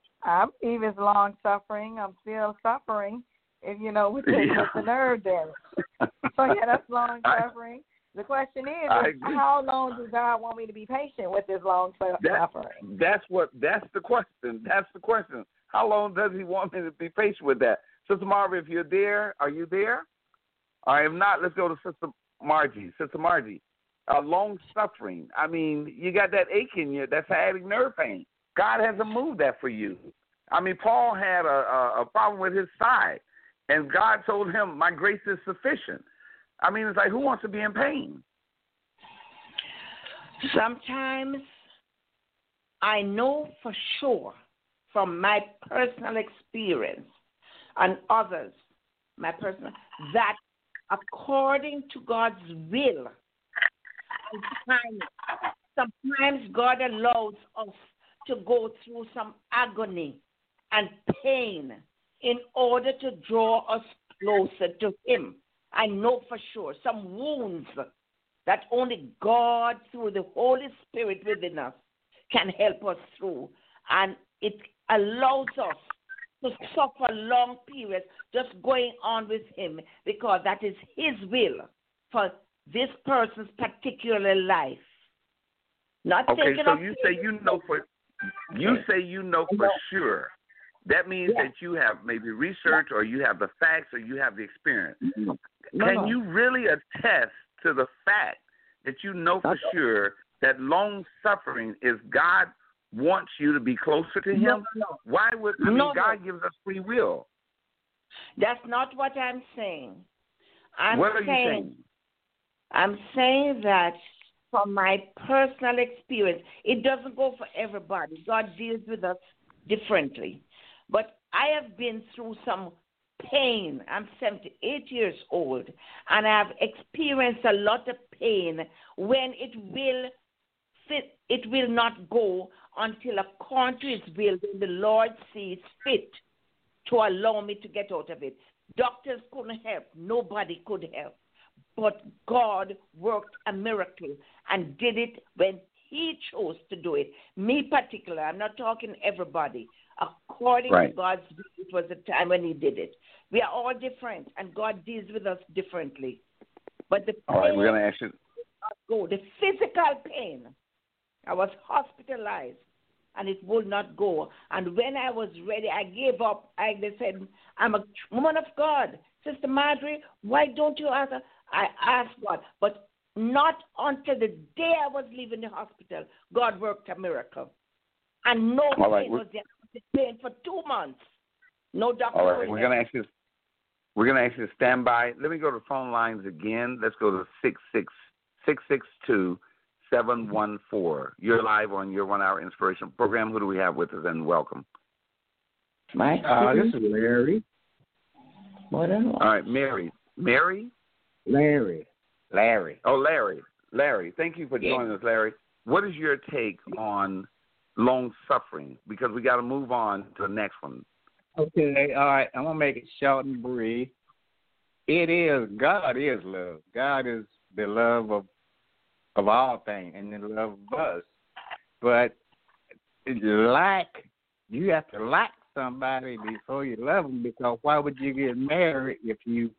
I believe it's long suffering. I'm still suffering, if you know, with the, yeah. with the nerve damage. So yeah, that's long suffering. The question is, is how long does God want me to be patient with this long suffering? That, that's what. That's the question. That's the question. How long does He want me to be patient with that? Sister Marva, if you're there, are you there? All right, if not, let's go to Sister Margie. Sister Margie, uh, long suffering. I mean, you got that ache in you, that sciatic nerve pain. God hasn't moved that for you. I mean, Paul had a, a, a problem with his side, and God told him, my grace is sufficient. I mean, it's like, who wants to be in pain? Sometimes I know for sure from my personal experience and others, my personal, that according to God's will and timing, sometimes God allows us to go through some agony and pain in order to draw us closer to Him. I know for sure some wounds that only God, through the Holy Spirit within us, can help us through. And it allows us to suffer long periods just going on with Him because that is His will for this person's particular life. Not okay, so of you say you know for you say you know for sure. That means yeah. that you have maybe research or you have the facts or you have the experience. No, Can no. you really attest to the fact that you know for sure that long suffering is God wants you to be closer to Him? No, no. Why would I mean no, God no. gives us free will? That's not what I'm saying. I'm what are saying, you saying? I'm saying that from my personal experience, it doesn't go for everybody. God deals with us differently. But I have been through some pain. I'm seventy-eight years old, and I've experienced a lot of pain when it will fit, it will not go until according to His will, when the Lord sees fit to allow me to get out of it. Doctors couldn't help. Nobody could help. But God worked a miracle and did it when He chose to do it. Me particular, I'm not talking everybody. According right. to God's will, it was the time when He did it. We are all different, and God deals with us differently. But the all right, we're going to ask you. Go. The physical pain, I was hospitalized, and it would not go. And when I was ready, I gave up. I they said, I'm a woman of God. Sister Marjorie, why don't you ask her? I asked God, but not until the day I was leaving the hospital, God worked a miracle. And no all right, pain was there. Pain for two months. No doctor. All right, we're going to ask you. We're going to ask you to stand by. Let me go to phone lines again. Let's go to six six six six two seven one four. You're live on your one-hour inspiration program. Who do we have with us? And welcome. Mike. Uh, this is Larry. What else? All right, Mary. Mary. Larry. Larry. Oh, Larry. Larry. Thank you for joining us, Larry. what is your take on long suffering? Because we got to move on to the next one. Okay, all right. I'm gonna make it short and brief. It is God is love. God is the love of of all things and the love of us. But like you have to like somebody before you love them, because why would you get married if you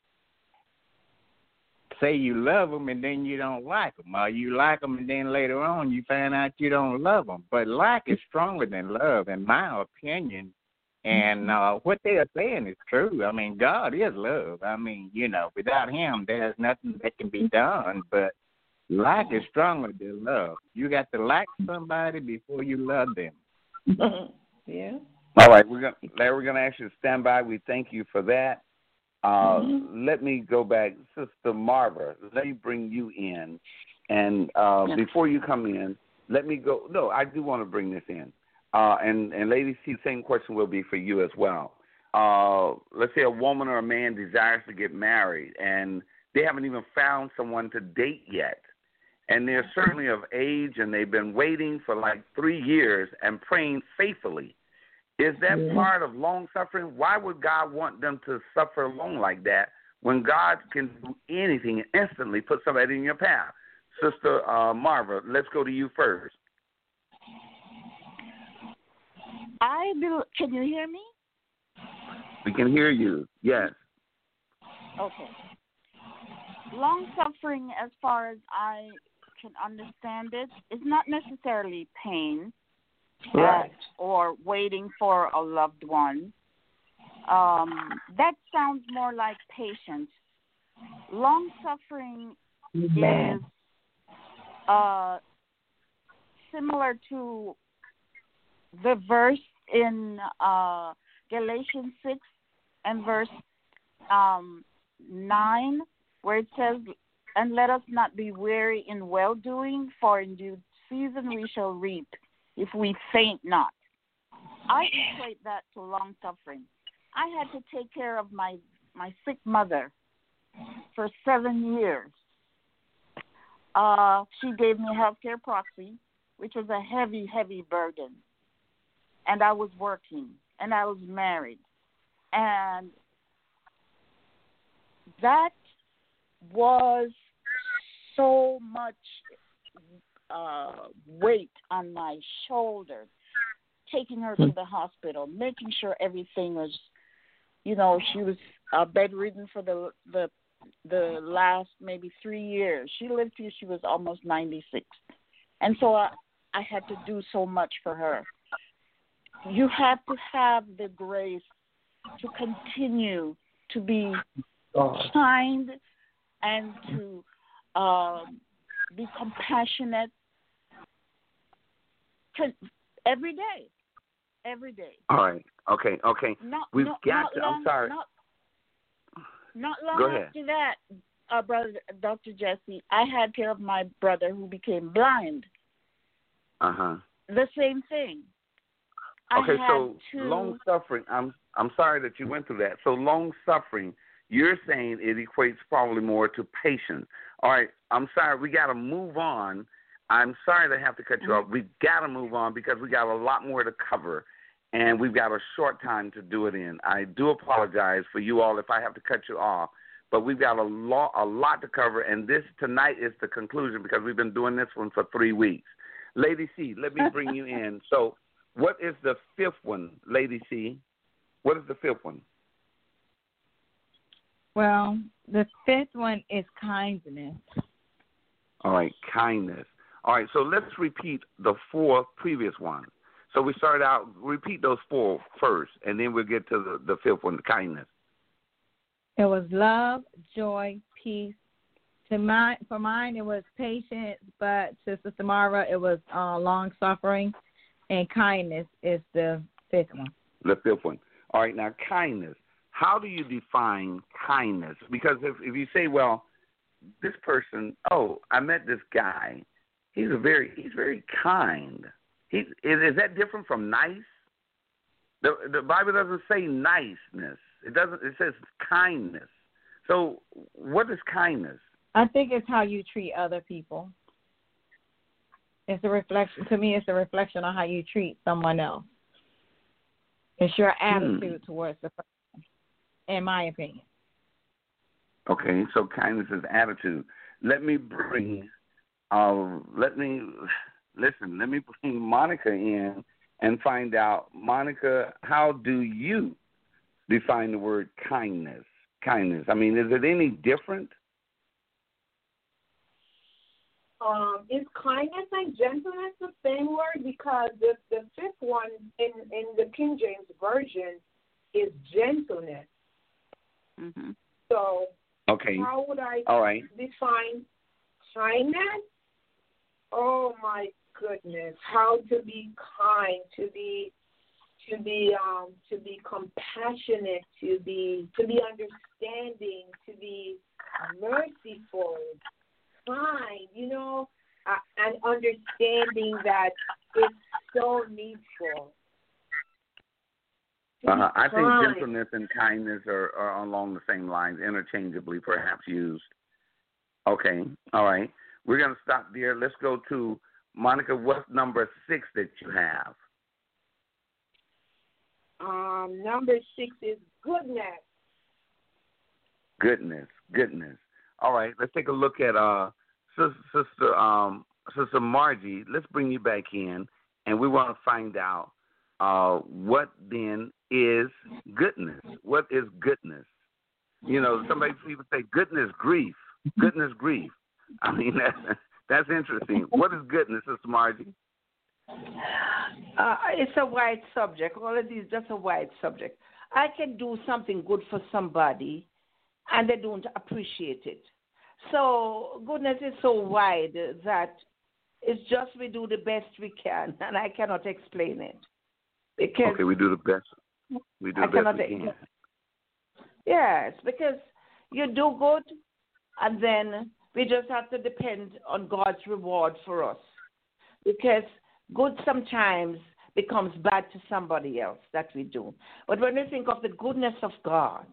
say you love them and then you don't like them, or you like them and then later on you find out you don't love them? But like is stronger than love, in my opinion. And uh, what they are saying is true. I mean, God is love. I mean, you know, without Him, there's nothing that can be done. But like is stronger than love. You got to like somebody before you love them. Yeah. All right, we're gonna Larry, we're gonna ask you to stand by. We thank you for that. Uh, mm-hmm. Let me go back, Sister Marva. Let me bring you in, and uh, yeah. before you come in, let me go. No, I do want to bring this in. Uh, and, and Lady C, same question will be for you as well. Uh, let's say a woman or a man desires to get married, and they haven't even found someone to date yet. And they're certainly of age, and they've been waiting for like three years and praying faithfully. Is that yeah. part of long suffering? Why would God want them to suffer alone like that when God can do anything and instantly put somebody in your path? Sister uh, Marva, let's go to you first. I do. Can you hear me? We can hear you. Yes. Okay. Long suffering, as far as I can understand it, is not necessarily pain, right, uh, or waiting for a loved one. Um, that sounds more like patience. Long suffering Man. is uh, similar to the verse in uh, Galatians six and verse um, nine, where it says, "And let us not be weary in well-doing, for in due season we shall reap, if we faint not." I equate that to long suffering. I had to take care of my, my sick mother for seven years. Uh, she gave me a healthcare proxy, which was a heavy, heavy burden. And I was working, and I was married. And that was so much uh, weight on my shoulders, taking her to the hospital, making sure everything was, you know, she was uh, bedridden for the, the the last maybe three years. She lived till she was almost ninety-six. And so I, I had to do so much for her. You have to have the grace to continue to be kind and to um, be compassionate to, every day, every day. All right. Okay. Okay. Not, We've not, got not to. Long, I'm sorry. Not, not long Go ahead. after that, uh, brother, Doctor Jesse, I had care of my brother who became blind. Uh huh. The same thing. Okay, I so to... long suffering. I'm I'm sorry that you went through that. So long suffering, you're saying it equates probably more to patience. All right, I'm sorry. We got to move on. I'm sorry to have to cut you mm-hmm. off. We've got to move on because we got a lot more to cover, and we've got a short time to do it in. I do apologize for you all if I have to cut you off, but we've got a lot a lot to cover, and this tonight is the conclusion because we've been doing this one for three weeks. Lady C, let me bring you in. So. What is the fifth one, Lady C? What is the fifth one? Well, the fifth one is kindness. All right, kindness. All right, so let's repeat the four previous ones. So we started out, repeat those four first, and then we'll get to the, the fifth one, kindness. It was love, joy, peace. To mine, for mine, it was patience, but to Sister Mara, it was uh, long-suffering. And kindness is the fifth one. The fifth one. All right, now kindness. How do you define kindness? Because if, if you say, well, this person, oh, I met this guy. He's a very he's very kind. He is, is that different from nice? The the Bible doesn't say niceness. It doesn't. It says kindness. So what is kindness? I think it's how you treat other people. It's a reflection to me. It's a reflection on how you treat someone else. It's your attitude hmm. towards the person, in my opinion. Okay, so kindness is attitude. Let me bring, uh, let me listen. Let me bring Monica in and find out, Monica, how do you define the word kindness? Kindness. I mean, is it any different? Um, is kindness and gentleness the same word? Because the, the fifth one in, in the King James Version is gentleness. Mm-hmm. So okay. how would I All right. define kindness? Oh my goodness! How to be kind, to be, to be, um, to be compassionate, to be, to be understanding, to be merciful, kind. You know, uh, and understanding that it's so needful. Uh-huh. I think gentleness and kindness are, are along the same lines, interchangeably perhaps used. Okay, all right. We're going to stop there. Let's go to Monica. What's number six that you have? Um, number six is goodness. Goodness, goodness. All right, let's take a look at uh, Sister um, Sister Margie. Let's bring you back in, and we want to find out uh, what then is goodness. What is goodness? You know, somebody people say goodness grief, goodness grief. I mean, that, that's interesting. What is goodness, Sister Margie? Uh, it's a wide subject. All of these just a wide subject. I can do something good for somebody, and they don't appreciate it. So goodness is so wide that it's just we do the best we can, and I cannot explain it. Because okay, we do the best. We do the I best we can. Yes, because you do good, and then we just have to depend on God's reward for us. Because good sometimes becomes bad to somebody else that we do. But when we think of the goodness of God,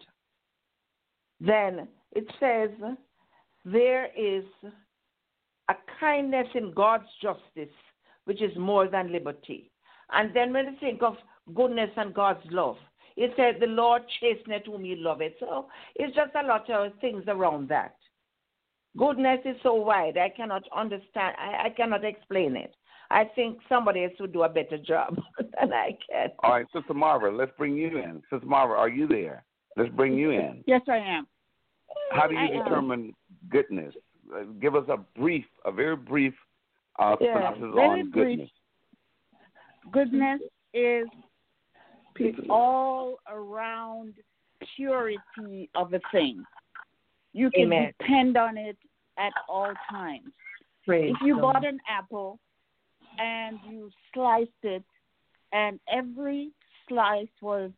then it says there is a kindness in God's justice, which is more than liberty. And then when we think of goodness and God's love, it says the Lord chasteneth whom he loveth. So it's just a lot of things around that. Goodness is so wide, I cannot understand, I, I cannot explain it. I think somebody else would do a better job than I can. All right, Sister Marva, let's bring you in. Sister Marva, are you there? Let's bring you in. Yes, I am. How do you I determine am. goodness? Uh, give us a brief, a very brief uh, yeah, synopsis very on brief. goodness. Goodness is the all around purity of a thing. You can Amen. depend on it at all times. Praise if you God. bought an apple and you sliced it, and every slice was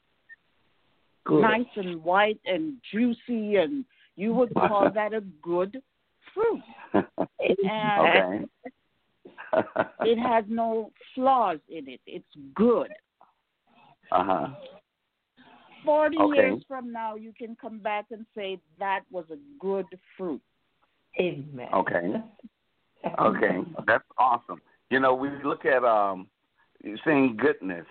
good, nice and white and juicy, and you would call that a good fruit. And okay. it has no flaws in it. It's good. Uh-huh. Forty okay. years from now, you can come back and say that was a good fruit. Amen. Okay. Okay. That's awesome. You know, we look at um, saying goodness.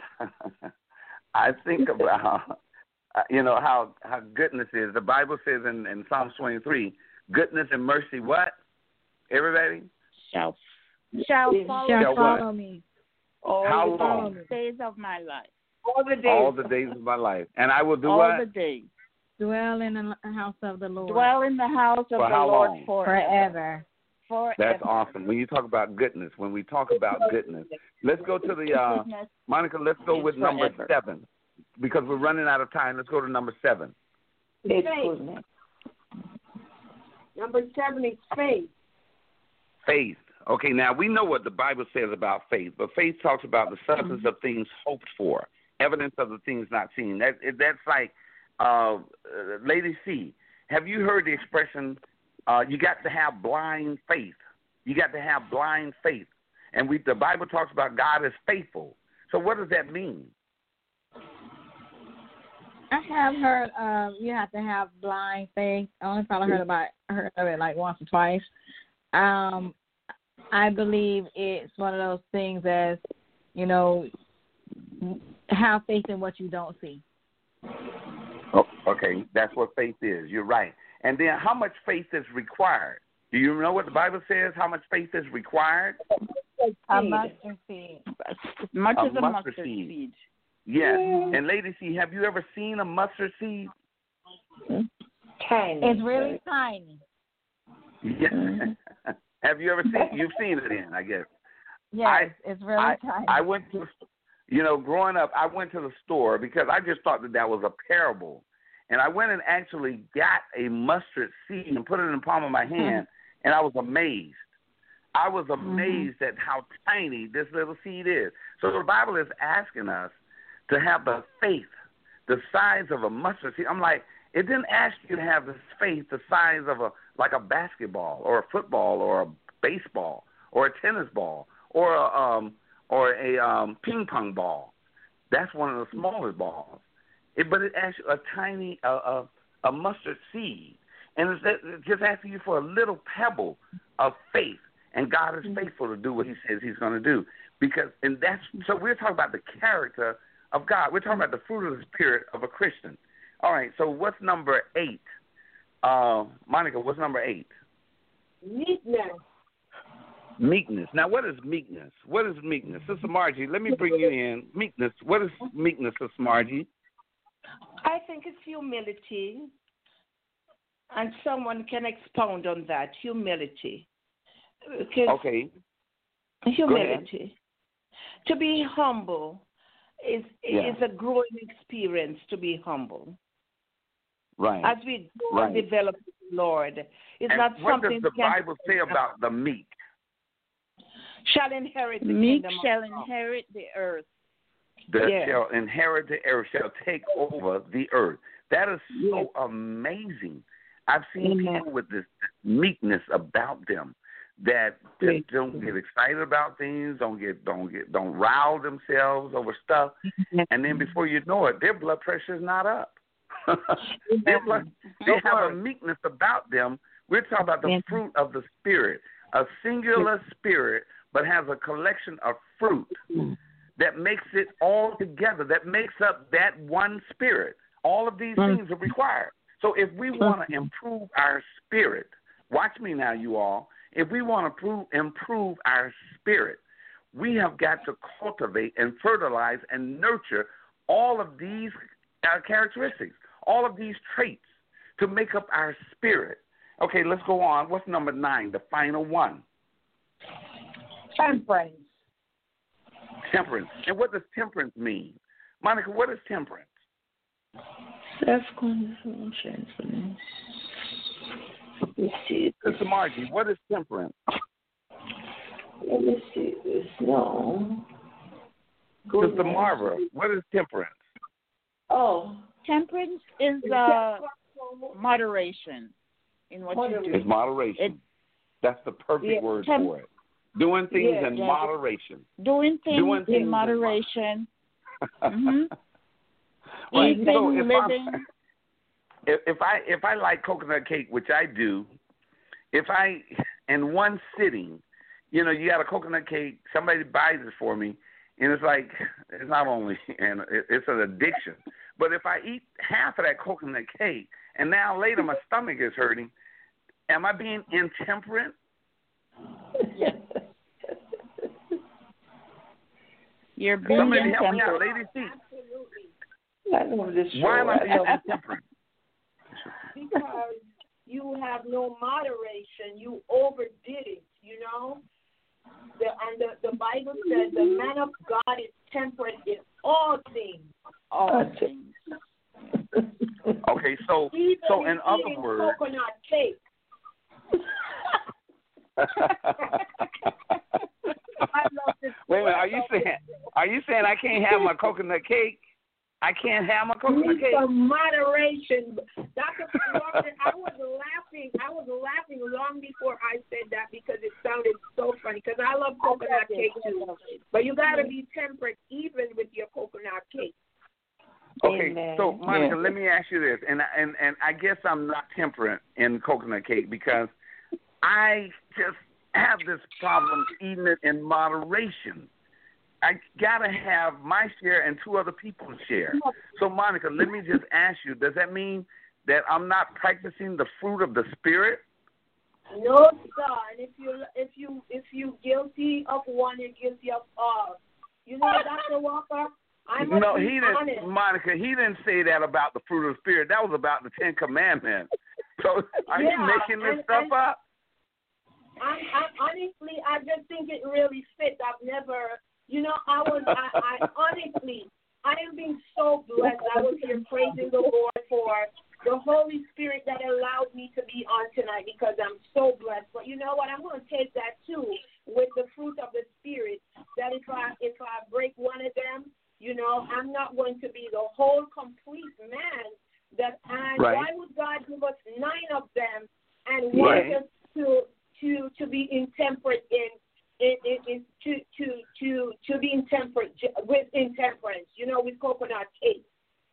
I think about, uh, you know, how, how goodness is. The Bible says in, in Psalms twenty-three, goodness and mercy, what? Everybody? Shall, shall follow, shall follow me. All how the long? days of my life. All the days. All the days of my life. And I will do All what? All the days. Dwell in the house of the Lord. Dwell in the house of For the how Lord long? forever. Forever. That's awesome. When you talk about goodness, when we talk about goodness, let's go to the, uh, Monica, let's go with number forever. seven. Because we're running out of time. Let's go to number seven. It's faith. goodness. Number seven is faith. Faith. Okay, now we know what the Bible says about faith, but faith talks about the substance of things hoped for, evidence of the things not seen. That that's like, uh, Lady C. Have you heard the expression? Uh, you got to have blind faith. You got to have blind faith, and we the Bible talks about God is faithful. So what does that mean? I have heard um, you have to have blind faith. I only probably heard about heard of it like once or twice. Um, I believe it's one of those things as, you know, have faith in what you don't see. Oh, okay, that's what faith is. You're right. And then how much faith is required? Do you know what the Bible says? How much faith is required? A mustard seed. As much A as a mustard mustard seed. seed. Yes. Yeah. And Lady C, have you ever seen a mustard seed? Tiny. It's really tiny. Yeah. Have you ever seen? You've seen it in, I guess. Yes, I, it's really I, tiny. I went to, you know, growing up, I went to the store because I just thought that that was a parable. And I went and actually got a mustard seed and put it in the palm of my hand, and I was amazed. I was amazed mm-hmm. at how tiny this little seed is. So the Bible is asking us to have the faith the size of a mustard seed. I'm like, it didn't ask you to have this faith the size of a like a basketball or a football or a baseball or a tennis ball or a um or a um ping pong ball. That's one of the smallest balls. It, but it asks you a tiny a a, a mustard seed, and it's, it's just asking you for a little pebble of faith. And God is faithful to do what He says He's going to do, because and that's so we're talking about the character of God. We're talking about the fruit of the Spirit of a Christian. All right. So what's number eight? Uh, Monica, what's number eight? Meekness. Meekness. Now, what is meekness? What is meekness? Sister Margie, let me bring you in. Meekness. What is meekness, Sister Margie? I think it's humility, and someone can expound on that. Humility. Because okay. Humility. To be humble is yeah. is a growing experience. To be humble. Right. As we grow right. and develop, Lord, it's and not what something. What does the Bible say about the meek? Shall inherit the meek kingdom. shall of God. inherit the earth. That yeah. shall inherit the earth, shall take over the earth. That is so yes. amazing. I've seen Amen. people with this meekness about them that just don't get excited about things, don't get don't get don't rile themselves over stuff, and then before you know it, their blood pressure is not up. their blood, they have a meekness about them. We're talking about the fruit of the Spirit, a singular spirit, but has a collection of fruit that makes it all together, that makes up that one spirit. All of these things are required. So if we want to improve our spirit, watch me now, you all. If we want to prove, improve our spirit, we have got to cultivate and fertilize and nurture all of these uh, characteristics, all of these traits to make up our spirit. Okay, let's go on. What's number nine, the final one? Temperance. Temperance. And what does temperance mean? Monica, what is temperance? Self-control, gentleness. Let me see. Sister Margie, what is temperance? Let me see this. No. Sister Marva, what is temperance? Oh. Temperance is uh, moderation in what moderation. you do. It's moderation. It, That's the perfect yeah, word temp- for it. Doing things yeah, in yeah. moderation. Doing things, Doing in things moderation. In mm-hmm. Right. Eating, So if living. I'm, if, if I if I like coconut cake, which I do, if I in one sitting, you know, you got a coconut cake, somebody buys it for me, and it's like it's not only and it, it's an addiction. But if I eat half of that coconut cake and now later my stomach is hurting, am I being intemperate? Yes. You're being Somebody help me out, intemperate. ladies. See. I know this Why am I being show. intemperate? Because you have no moderation. You overdid it, you know? The, and the, the Bible says the man of God is temperate in all things. All things. Okay, so Even so in other eating words, coconut cake. I love this. wait a minute, are you saying are you saying I can't have my coconut cake? I can't have my coconut Need cake. some moderation. Doctor Robert, I was laughing. I was laughing long before I said that because it sounded so funny. Because I love coconut cake too, but you got to be temperate even with your coconut cake. Okay, Amen. so Monica, Yeah. let me ask you this, and and and I guess I'm not temperate in coconut cake because I just have this problem eating it in moderation. I gotta have my share and two other people's share. So, Monica, let me just ask you: does that mean that I'm not practicing the fruit of the Spirit? No, sir. And if you if you if you guilty of one, you're guilty of all. You know, Doctor Walker. I'm no, he didn't, honest. Monica. He didn't say that about the fruit of the Spirit. That was about the Ten Commandments. So, are yeah, you making this and, stuff and up? I, I honestly, I just think it really fits. I've never, you know, I was, I, I honestly, I am being so blessed. I was here praising the Lord for the Holy Spirit that allowed me to be on tonight because I'm so blessed. But you know what? I'm going to take that too with the fruit of the Spirit. That if I if I break one of them, you know, I'm not going to be the whole complete man. That and right. why would God give us nine of them and want right. us to to to be intemperate in in, in, in to to to to be intemperate with intemperance? You know, with coconut cake.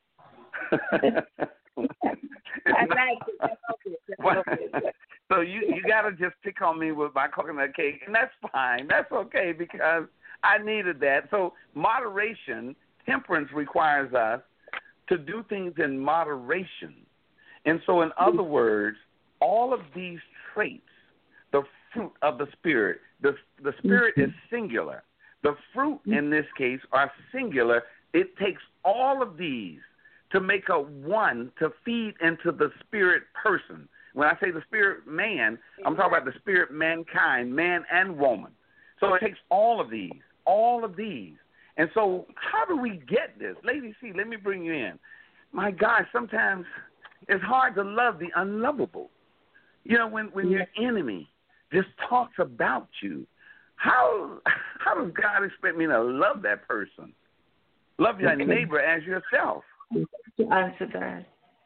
I like it. I love it. I love it. So you you gotta just pick on me with my coconut cake, and that's fine. That's okay because I needed that. So moderation, temperance requires us to do things in moderation. And so, in other words, all of these traits, the fruit of the Spirit, the the Spirit is singular. The fruit in this case are singular. It takes all of these to make a one to feed into the Spirit person. When I say the Spirit man, I'm talking about the Spirit mankind, man and woman. So it takes all of these, all of these. And so how do we get this? Lady C, let me bring you in. My God, sometimes it's hard to love the unlovable. You know, when, when your enemy just talks about you, how how does God expect me to love that person? Love your okay. neighbor as yourself. To answer that.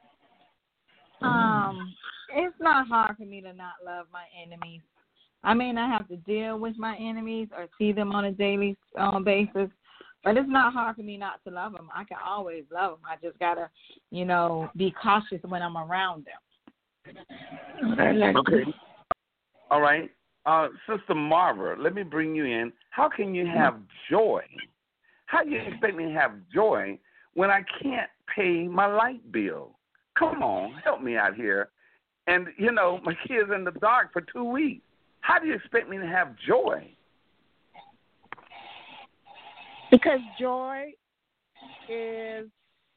Um, it's not hard for me to not love my enemies. I may not have to deal with my enemies or see them on a daily um, basis, but it's not hard for me not to love them. I can always love them. I just gotta, you know, be cautious when I'm around them. Okay. All right. Uh, Sister Marva, let me bring you in. How can you have joy? How do you expect me to have joy when I can't pay my light bill? Come on, help me out here. And, you know, my kid's in the dark for two weeks. How do you expect me to have joy? Because joy is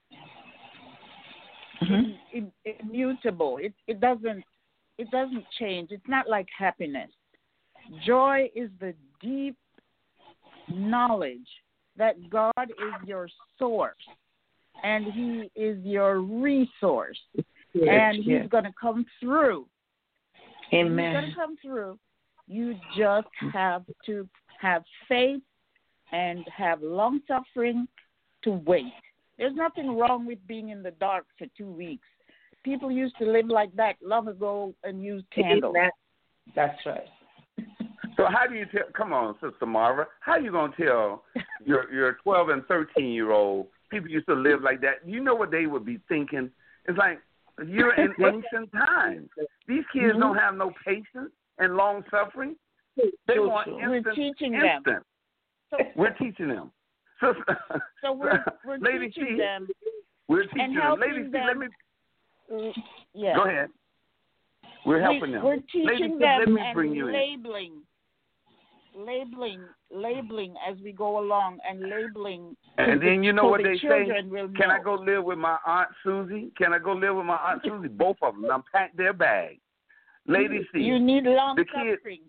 mm-hmm. in, in, immutable. It, it doesn't it doesn't change. It's not like happiness. Joy is the deep knowledge that God is your source and He is your resource, yes, and He's yes. going to come through. Amen. He's going to come through. You just have to have faith and have long suffering to wait. There's nothing wrong with being in the dark for two weeks. People used to live like that long ago and use candles. That's right. So how do you tell? Come on, Sister Marva. How are you gonna tell your your twelve and thirteen year old people used to live like that? You know what they would be thinking? It's like you're in ancient times. These kids mm-hmm. don't have no patience and long suffering. They so, want instant. We're teaching instant. them. So, we're teaching them. So, so we're we're Lady teaching C, them. We're teaching and them. Lady them. C, let me. Uh, yeah. Go ahead. We're helping we, them. We're teaching Lady C, them let me and bring you labeling. In. Labeling, labeling as we go along, and labeling. And then you know so what the they say? Will Can know. I go live with my Aunt Susie? Can I go live with my Aunt Susie? Both of them. Unpack their bag. Lady C. You need long the suffering.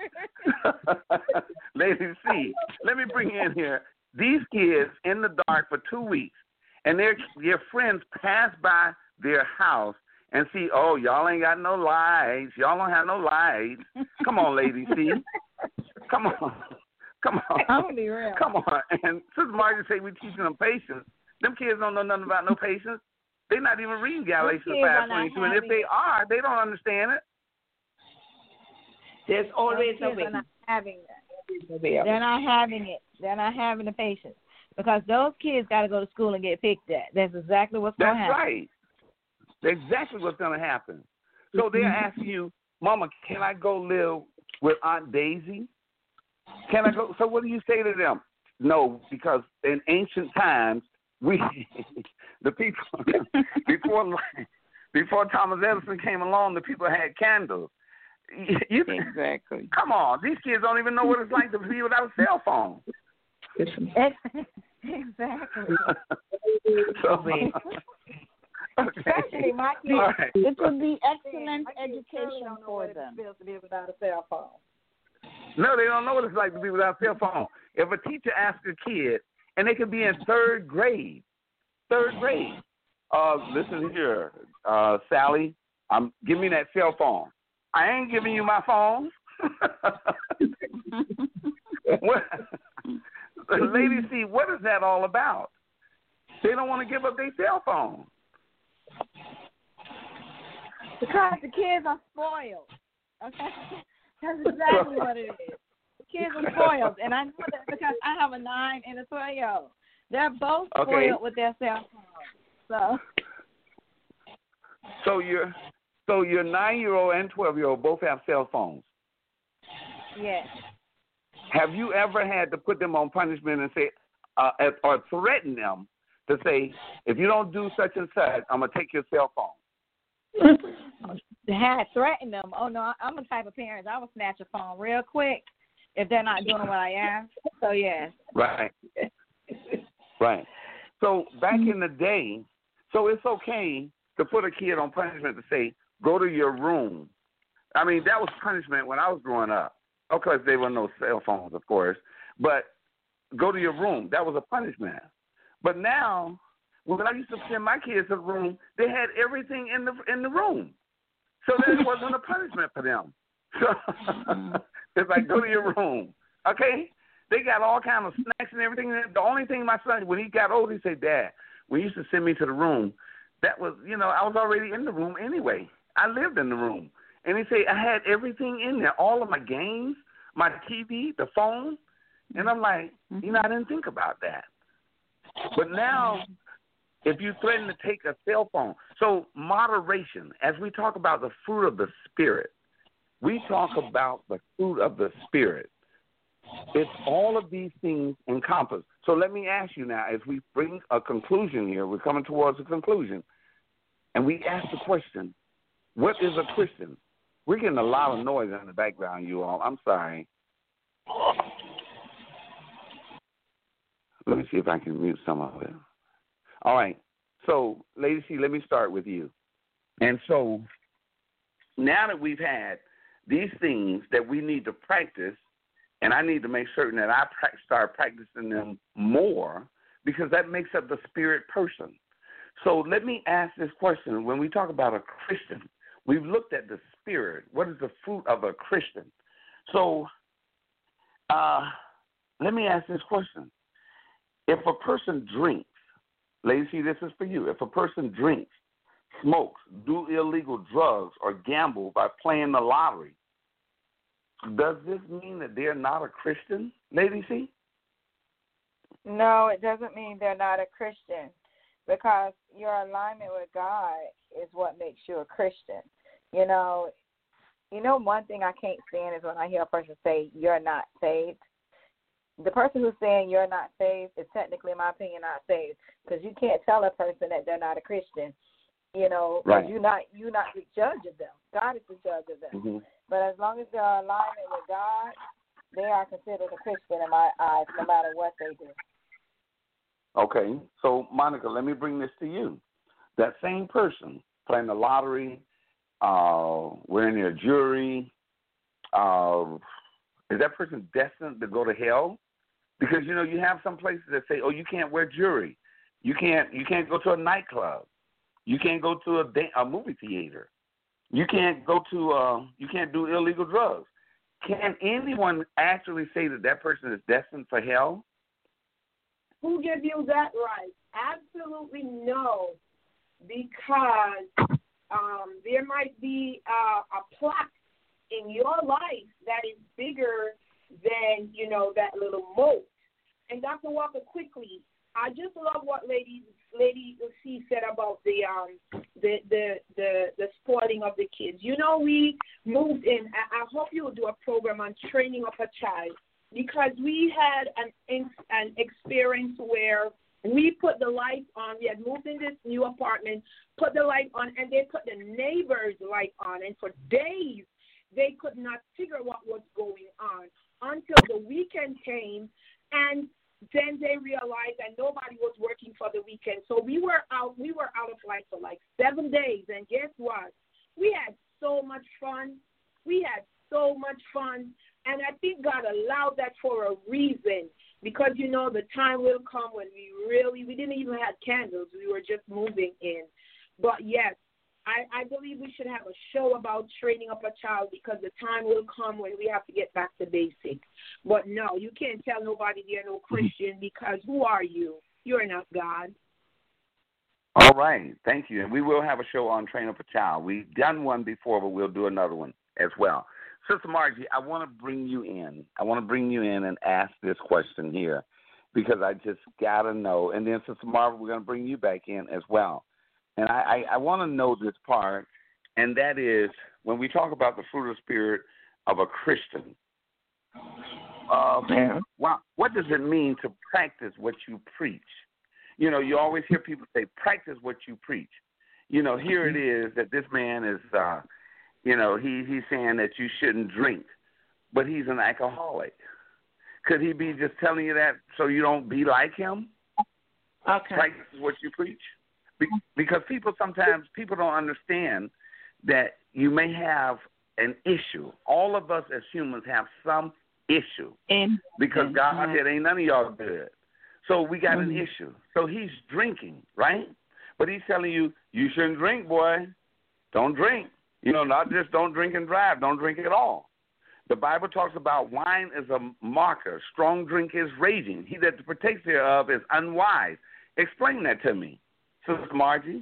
Lady C. Let me bring you in here. These kids in the dark for two weeks, and their their friends pass by their house and see, oh, y'all ain't got no lights. Y'all don't have no lights. Come on, Lady C. Come on. Come on. Come on. And Sister Margaret say we teaching them patience. Them kids don't know nothing about no patience. They're not even reading Galatians five twenty-two. And if they are, they don't understand it. There's always a way. They're not having that. They're not having it. They're not having the patience. Because those kids got to go to school and get picked at. That's exactly what's going to happen. That's right. That's exactly what's going to happen. So they're asking you, Mama, can I go live with Aunt Daisy? Can I go? So what do you say to them? No, because in ancient times, we the people before before Thomas Edison came along, the people had candles. You, exactly. Come on, these kids don't even know what it's like to be without a cell phone. Exactly. So, okay. Especially my kids. Right. It would be excellent education don't know for what them. It feels to be without a cell phone. No, they don't know what it's like to be without a cell phone. If a teacher asks a kid, and they could be in third grade, third grade, uh, listen here, uh, Sally, I'm give me that cell phone. I ain't giving you my phone. What? Lady C, what is that all about? They don't want to give up their cell phone. Because the kids are spoiled. Okay? That's exactly what it is. The kids are spoiled. And I know that because I have a nine and a twelve. They're both spoiled Okay. with their cell phones. So So your so your nine year old and twelve year old both have cell phones. yes. Have you ever had to put them on punishment and say, uh, or threaten them to say, if you don't do such and such, I'm gonna take your cell phone? They had threatened them. Oh no, I'm the type of parent I will snatch a phone real quick if they're not doing what I ask. So yes. Right. Right. So back in the day, so it's okay to put a kid on punishment to say, go to your room. I mean, that was punishment when I was growing up. Of course, there were no cell phones, of course. But go to your room. That was a punishment. But now, when I used to send my kids to the room, they had everything in the in the room. So there wasn't a punishment for them. So it's like, go to your room. Okay? They got all kind of snacks and everything. The only thing my son, when he got old, he said, Dad, when you used to send me to the room, that was, you know, I was already in the room anyway. I lived in the room. And he said, I had everything in there, all of my games, my T V, the phone. And I'm like, you know, I didn't think about that. But now, if you threaten to take a cell phone, so moderation, as we talk about the fruit of the Spirit, we talk about the fruit of the Spirit. It's all of these things encompassed. So let me ask you now, as we bring a conclusion here, we're coming towards a conclusion, and we ask the question, what is a Christian? We're getting a lot of noise in the background, you all. I'm sorry. Let me see if I can mute some of it. All right. So, Lady C, let me start with you. And so, now that we've had these things that we need to practice, and I need to make certain that I pra- start practicing them more because that makes up the spirit person. So let me ask this question. When we talk about a Christian, we've looked at the spirit. What is the fruit of a Christian? So uh, let me ask this question. If a person drinks, ladies, see, this is for you. If a person drinks, smokes, do illegal drugs, or gamble by playing the lottery, does this mean that they're not a Christian, Lady C? No, it doesn't mean they're not a Christian because your alignment with God is what makes you a Christian. You know, you know one thing I can't stand is when I hear a person say, you're not saved. The person who's saying you're not saved is technically, in my opinion, not saved because you can't tell a person that they're not a Christian. You know, right. you're not you're not the judge of them. God is the judge of them. Mm-hmm. But as long as they're in alignment with God, they are considered a Christian in my eyes, no matter what they do. Okay. So, Monica, let me bring this to you. That same person playing the lottery, uh, wearing their jewelry, uh, is that person destined to go to hell? Because, you know, you have some places that say, oh, you can't wear jewelry. You can't you can't go to a nightclub. You can't go to a, day, a movie theater. You can't go to, uh, you can't do illegal drugs. Can anyone actually say that that person is destined for hell? Who gave you that right? Absolutely no, because um, there might be uh, a plaque in your life that is bigger than, you know, that little moat. And Doctor Walker, quickly, I just love what Lady Lady C said about the um the the the, the spoiling of the kids. You know, we moved in. I, I hope you will do a program on training up a child, because we had an an experience where we put the lights on. We had moved in this new apartment, put the light on, and they put the neighbor's light on, and for days they could not figure what was going on until the weekend came, and then they realized that nobody was working for the weekend. So we were out we were out of light for like seven days, and guess what? We had so much fun. We had so much fun, and I think God allowed that for a reason, because, you know, the time will come when we really, we didn't even have candles. We were just moving in. But, yes, I, I believe we should have a show about training up a child, because the time will come when we have to get back to basics. But, no, you can't tell nobody they're no Christian, because who are you? You're not God. All right. Thank you. And we will have a show on Train Up a Child. We've done one before, but we'll do another one as well. Sister Margie, I want to bring you in. I want to bring you in and ask this question here, because I just got to know. And then, Sister Marva, we're going to bring you back in as well. And I, I, I want to know this part, and that is when we talk about the fruit of the Spirit of a Christian, uh, Yeah. well, what does it mean to practice what you preach? You know, you always hear people say, practice what you preach. You know, here it is that this man is, uh, you know, he, he's saying that you shouldn't drink, but he's an alcoholic. Could he be just telling you that so you don't be like him? Okay. Practice what you preach? Be- because people sometimes, people don't understand that you may have an issue. All of us as humans have some issue, And, because and, God uh, said ain't none of y'all good. So we got mm-hmm. an issue. So he's drinking, right? But he's telling you, you shouldn't drink, boy. Don't drink. You know, not just don't drink and drive. Don't drink at all. The Bible talks about wine is a marker. Strong drink is raging. He that partakes thereof is unwise. Explain that to me, Sister Margie.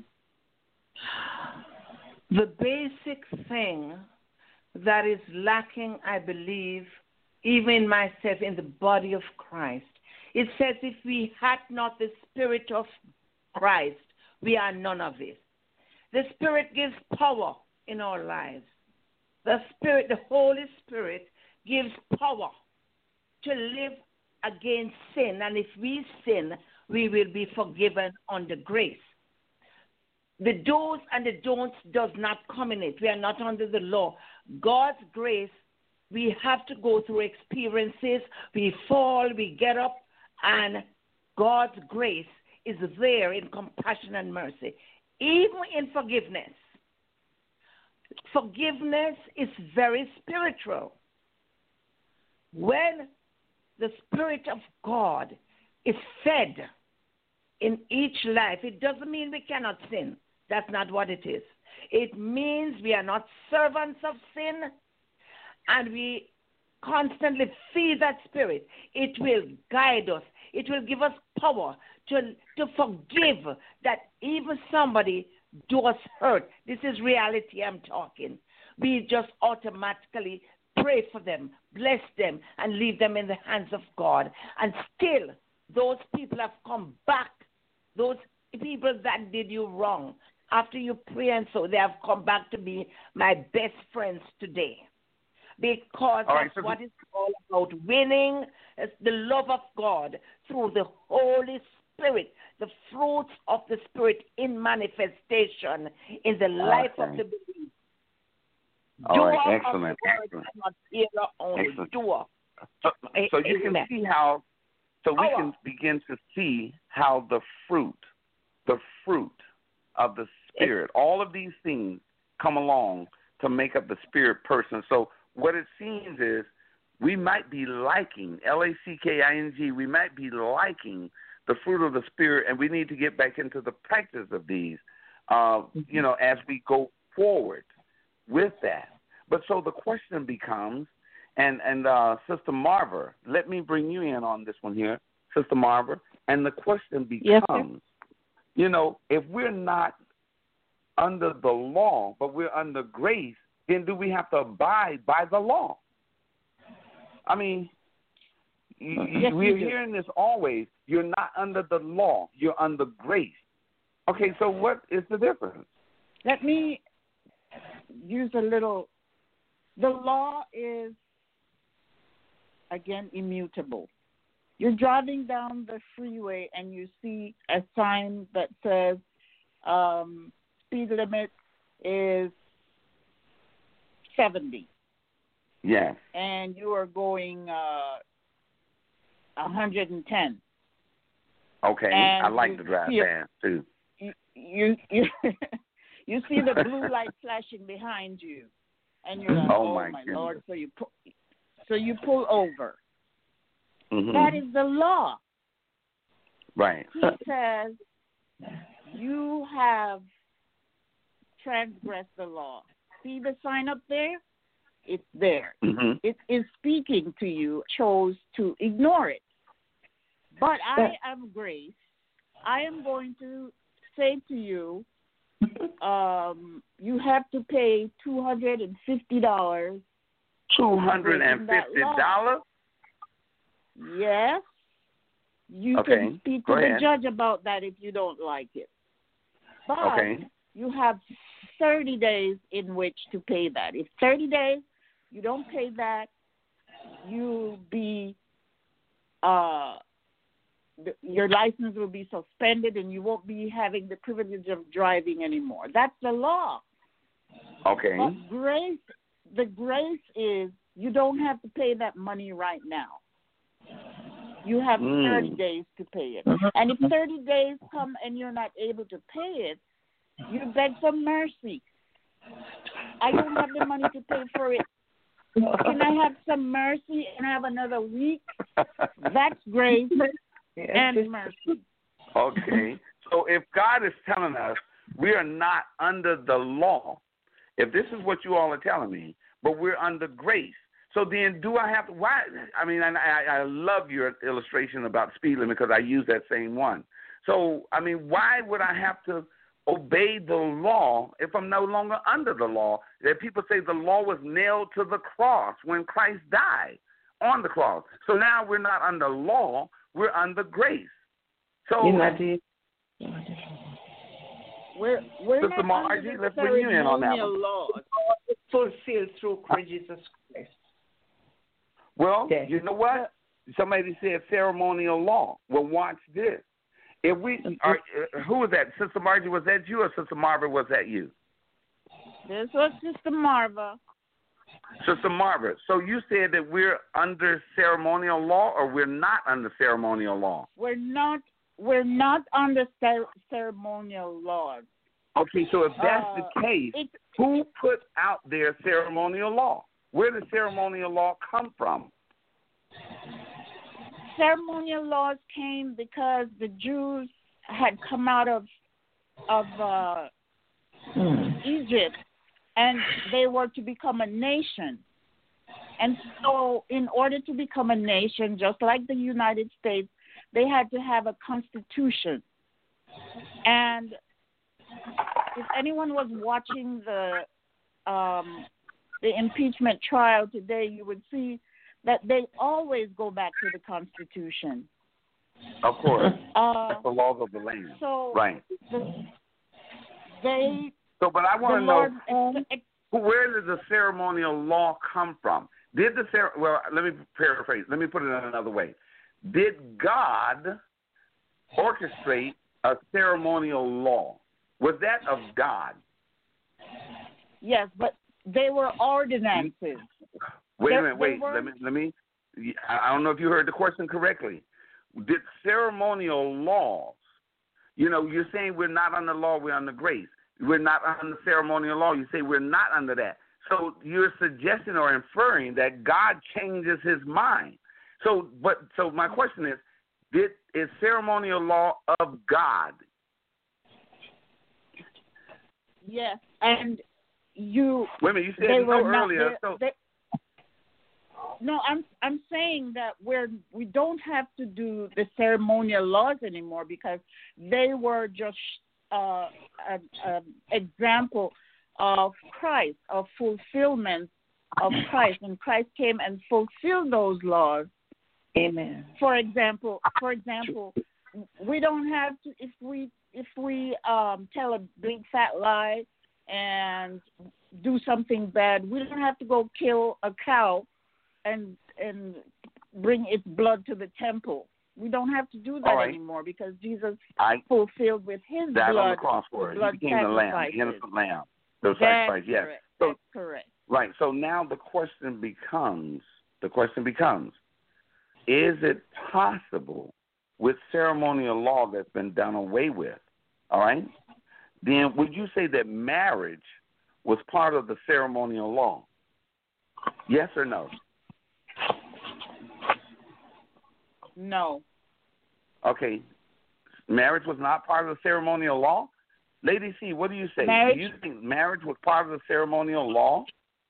The basic thing that is lacking, I believe, even myself in the body of Christ, it says if we had not the Spirit of Christ, we are none of it. The Spirit gives power in our lives. The Spirit, the Holy Spirit, gives power to live against sin. And if we sin, we will be forgiven under grace. The do's and the don'ts does not come in it. We are not under the law. God's grace, we have to go through experiences. We fall, we get up, and God's grace is there in compassion and mercy. Even in forgiveness. Forgiveness is very spiritual. When the Spirit of God is fed in each life, it doesn't mean we cannot sin. That's not what it is. It means we are not servants of sin, and we constantly feed that Spirit. It will guide us. It will give us power to, to forgive that even somebody do us hurt. This is reality I'm talking. We just automatically pray for them, bless them, and leave them in the hands of God. And still, those people have come back. Those people that did you wrong, after you pray and so, they have come back to be my best friends today. Because all right, that's so what it's all about, winning the love of God through the Holy Spirit, the fruits of the Spirit in manifestation in the life okay. of the believer. All Doer right, of the excellent, word, excellent. not hearer only, Excellent. doer. So, so you can Amen. see how, so we Power. can begin to see how the fruit, the fruit of the Spirit, all of these things come along to make up the Spirit person. So what it seems is we might be liking, L A C K I N G, we might be liking the fruit of the Spirit, and we need to get back into the practice of these, uh, mm-hmm. you know, as we go forward with that. But so the question becomes, and, and uh, Sister Marva, let me bring you in on this one here, Sister Marva, and the question becomes, yes, you know, if we're not under the law, but we're under grace, then do we have to abide by the law? I mean, Yes, we're we do. hearing this always. You're not under the law. You're under grace. Okay, so what is the difference? Let me use a little. The law is, again, immutable. You're driving down the freeway and you see a sign that says um, speed limit is seventy. Yes. And you are going uh, one hundred ten. Okay, and I like to drive fast too. You you you, you see the blue light flashing behind you, and you're like, oh, "Oh my, my goodness. Lord!" So you pull, so you pull over. Mm-hmm. That is the law. Right. He says you have transgressed the law. See the sign up there? It's there. Mm-hmm. It is speaking to you. Chose to ignore it. But I am grace. I am going to say to you, um, you have to pay two hundred and fifty dollars. Two hundred and fifty dollars. Yes. You okay. can speak Go to ahead. the judge about that if you don't like it. But okay. you have thirty days in which to pay that. If thirty days you don't pay that, you'll be uh, your license will be suspended and you won't be having the privilege of driving anymore. That's the law. Okay. But grace, the grace is you don't have to pay that money right now. You have mm. thirty days to pay it. And if thirty days come and you're not able to pay it, you beg for mercy. I don't have the money to pay for it. Can I have some mercy and have another week? That's grace and mercy. Okay. So if God is telling us we are not under the law, if this is what you all are telling me, but we're under grace, so then do I have to, why, I mean, I, I love your illustration about speed limit because I use that same one. So, I mean, why would I have to obey the law if I'm no longer under the law? That people say the law was nailed to the cross when Christ died on the cross. So now we're not under law, we're under grace. So, we're, we're Sister not Margie, under the let's bring you in on that one. laws. Fulfilled through Christ Jesus Christ. Well, Okay. you know what? Somebody said ceremonial law. Well, watch this. If we are, uh, who was that? Sister Margie, was that you, or Sister Marva, was that you? This was Sister Marva. Sister Marva. So you said that we're under ceremonial law, or we're not under ceremonial law? We're not. We're not under cer- ceremonial laws. Okay, so if that's Uh, the case, it's, who put out their ceremonial law? Where did ceremonial law come from? ceremonial laws came because the Jews had come out of of uh, Mm. Egypt, and they were to become a nation. And so, in order to become a nation, just like the United States, they had to have a constitution. And if anyone was watching the um, the impeachment trial today, you would see that they always go back to the Constitution. Of course. Uh, That's the laws of the land. so right. The, they. So, but I want to Lord, know ex- ex- who, where did the ceremonial law come from? Did the cer- well? Let me paraphrase. Let me put it in another way. Did God orchestrate a ceremonial law? Was that of God? Yes, but they were ordinances. Wait They- a minute. they Wait. were- Let me. Let me. I don't know if you heard the question correctly. Did ceremonial laws? You know, you're saying we're not under law, we're under grace. We're not under ceremonial law. You say we're not under that. So you're suggesting or inferring that God changes his mind. So, but so my question is, did is ceremonial law of God? Yes, and you. Wait a minute, you said they no were not, earlier. they- So they- no, I'm I'm saying that we're we don't have to do the ceremonial laws anymore because they were just uh, an, an example of Christ, of fulfillment of Christ, and Christ came and fulfilled those laws Amen. For example, for example, we don't have to if we if we um, tell a big fat lie and do something bad, we don't have to go kill a cow and and bring its blood to the temple. We don't have to do that right. anymore because Jesus I, fulfilled with his that blood. on the cross for it. Blood He became the lamb, the innocent lamb. The sacrifice, yes. Correct. So, That's correct. Right. So now the question becomes, the question becomes, is it possible with ceremonial law that's been done away with, all right, then would you say that marriage was part of the ceremonial law? Yes or no? No. Okay. Marriage was not part of the ceremonial law? Lady C, what do you say? Marriage? Do you think marriage was part of the ceremonial law?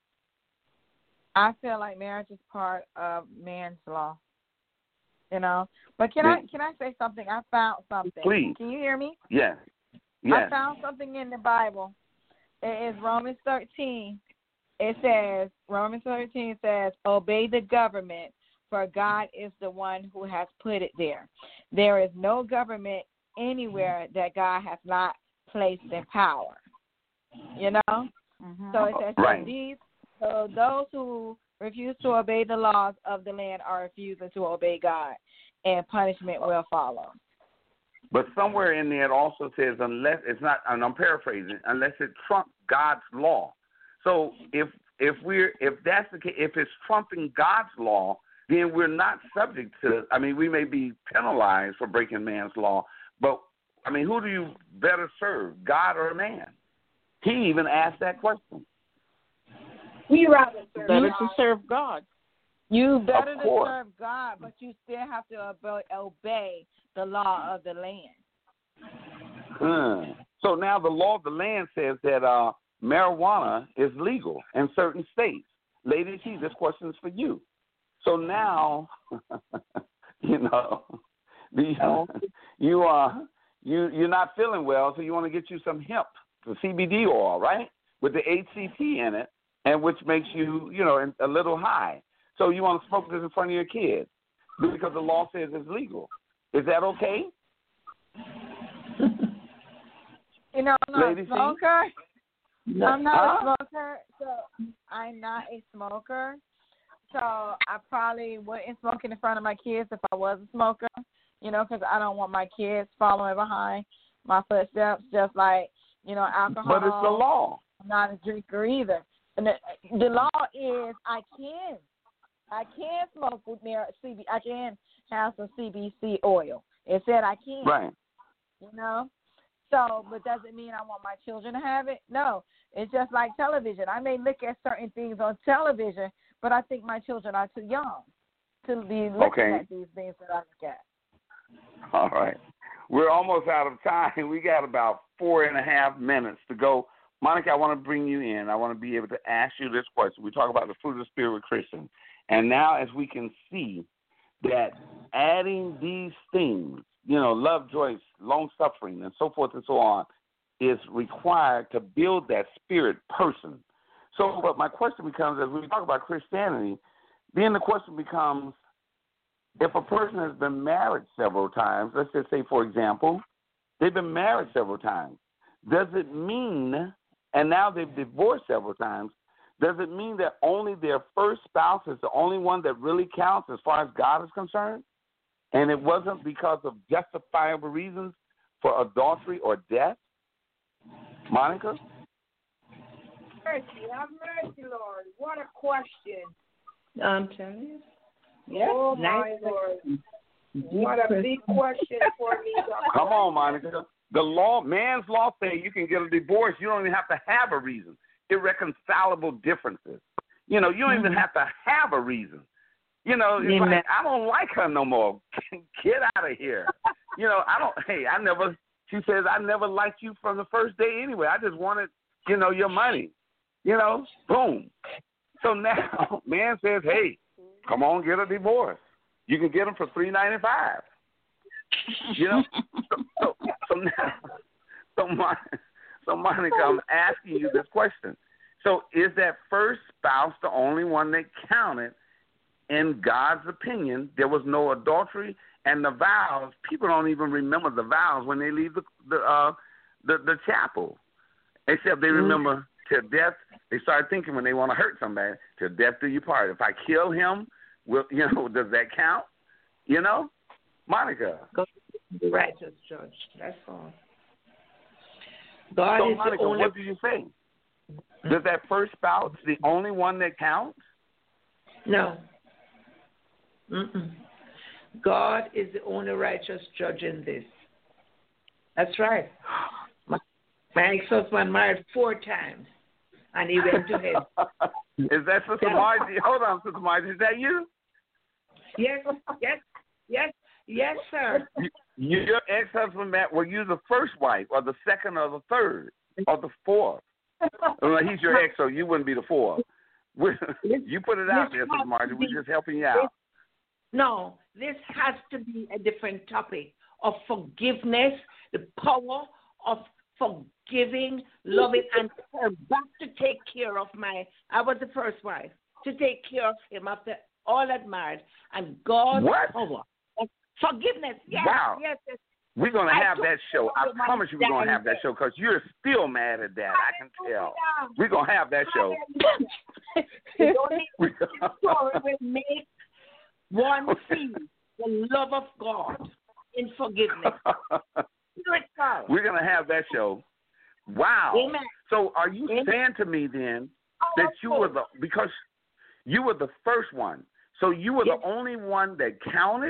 I feel like marriage is part of man's law. You know, but can I can I say something? I found something. Please. Can you hear me? Yes. Yes. I found something in the Bible. It is Romans thirteen. It says Romans thirteen says, "Obey the government, for God is the one who has put it there. There is no government anywhere that God has not placed in power." You know, Mm-hmm. so it says right. so these so those who refuse to obey the laws of the land are refusing to obey God, and punishment will follow. But somewhere in there it also says, unless it's not, and I'm paraphrasing, unless it trumps God's law. So if if we're if that's the case, if it's trumping God's law, then we're not subject to. I mean, we may be penalized for breaking man's law, but I mean, who do you better serve, God or man? He even asked that question. We rather serve Better God. to serve God. You better Of to course. serve God, but you still have to obey, obey the law of the land. Hmm. So now the law of the land says that uh, marijuana is legal in certain states. Lady T, this question is for you. So now, you know, you you are you you're not feeling well, so you want to get you some hemp, the C B D oil, right, with the H C T in it, and which makes you you know a little high. So you want to smoke this in front of your kids because the law says it's legal. Is that okay? You know, I'm not Lady a C? smoker. No. I'm not Huh? a smoker, so I'm not a smoker. So I probably wouldn't smoke in front of my kids if I was a smoker, you know, because I don't want my kids following behind my footsteps, just like, you know, alcohol. But it's the law. I'm not a drinker either. And the, the law is I can. I can smoke with near C B. I can have some C B C oil. It said I can. Right. You know? So, but does it mean I want my children to have it? No. It's just like television. I may look at certain things on television, but I think my children are too young to be looking Okay. at these things that I look at. All right. We're almost out of time. We got about four and a half minutes to go. Monica, I want to bring you in. I want to be able to ask you this question. We talk about the fruit of the Spirit with Christian. And now as we can see that adding these things, you know, love, joy, long-suffering, and so forth and so on, is required to build that spirit person. So but my question becomes, as we talk about Christianity, then the question becomes, if a person has been married several times, let's just say, for example, they've been married several times, does it mean, and now they've divorced several times, does it mean that only their first spouse is the only one that really counts as far as God is concerned? And it wasn't because of justifiable reasons for adultery or death? Monica? Mercy, have mercy, Lord. What a question. I'm telling you. Yeah, Oh, nice. my Lord. What a big question for me. Come on, Monica. The law, man's law says you can get a divorce. You don't even have to have a reason. Irreconcilable differences. You know, you don't even have to have a reason. You know, it's Amen. like, I don't like her no more. Get out of here. You know, I don't, hey, I never, she says, I never liked you from the first day anyway. I just wanted, you know, your money. You know, boom. So now, man says, hey, come on, get a divorce. You can get them for three ninety five. You know, so, so, so now, so, Mon- so Monica, I'm asking you this question. So is that first spouse the only one that counted in God's opinion, there was no adultery, and the vows, people don't even remember the vows when they leave the the uh, the, the chapel, except they remember till death. They start thinking when they want to hurt somebody, till death do you part. If I kill him, will you know? Does that count? You know, Monica. God is the righteous judge. That's all. God so, is Monica, the only... what do you think? Does that first spouse the only one that counts? No. Mm-mm. God is the only righteous judge in this. That's right. My, my ex-husband married four times, and he went to hell. Is that Sister Margie? Hold on, Sister Margie. Is that you? Yes, yes, yes, yes, sir. You, your ex-husband, Matt, were you the first wife, or the second, or the third, or the fourth? Well, he's your ex, so you wouldn't be the fourth. You put it out there, Sister Margie. We're just helping you out. No, this has to be a different topic of forgiveness, the power of forgiving, loving, and back to take care of my, I was the first wife, to take care of him after all that married, and God's what? power. Forgiveness, yes, wow. yes, yes. We're going to have that show. I promise you we're going to have that show because you're still mad at that. I can tell. We're going to have that show. The only story will make one see the love of God in forgiveness. We're going to have that show. Wow. Amen. So are you Amen. saying to me then that you were the, because you were the first one, so you were yes. the only one that counted?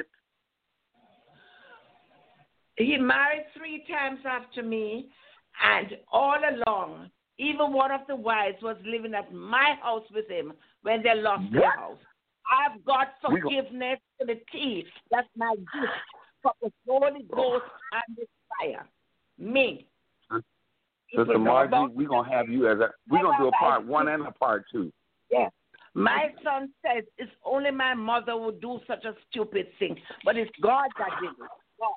He married three times after me, and all along, even one of the wives was living at my house with him when they lost what? their house. I've got forgiveness to the T. That's my gift from the Holy Ghost and the fire. Me. Sister Margie, we're going to have you as a, we're going to do a part one and a part two. Yes. My son says it's only my mother would do such a stupid thing, but it's God that did it.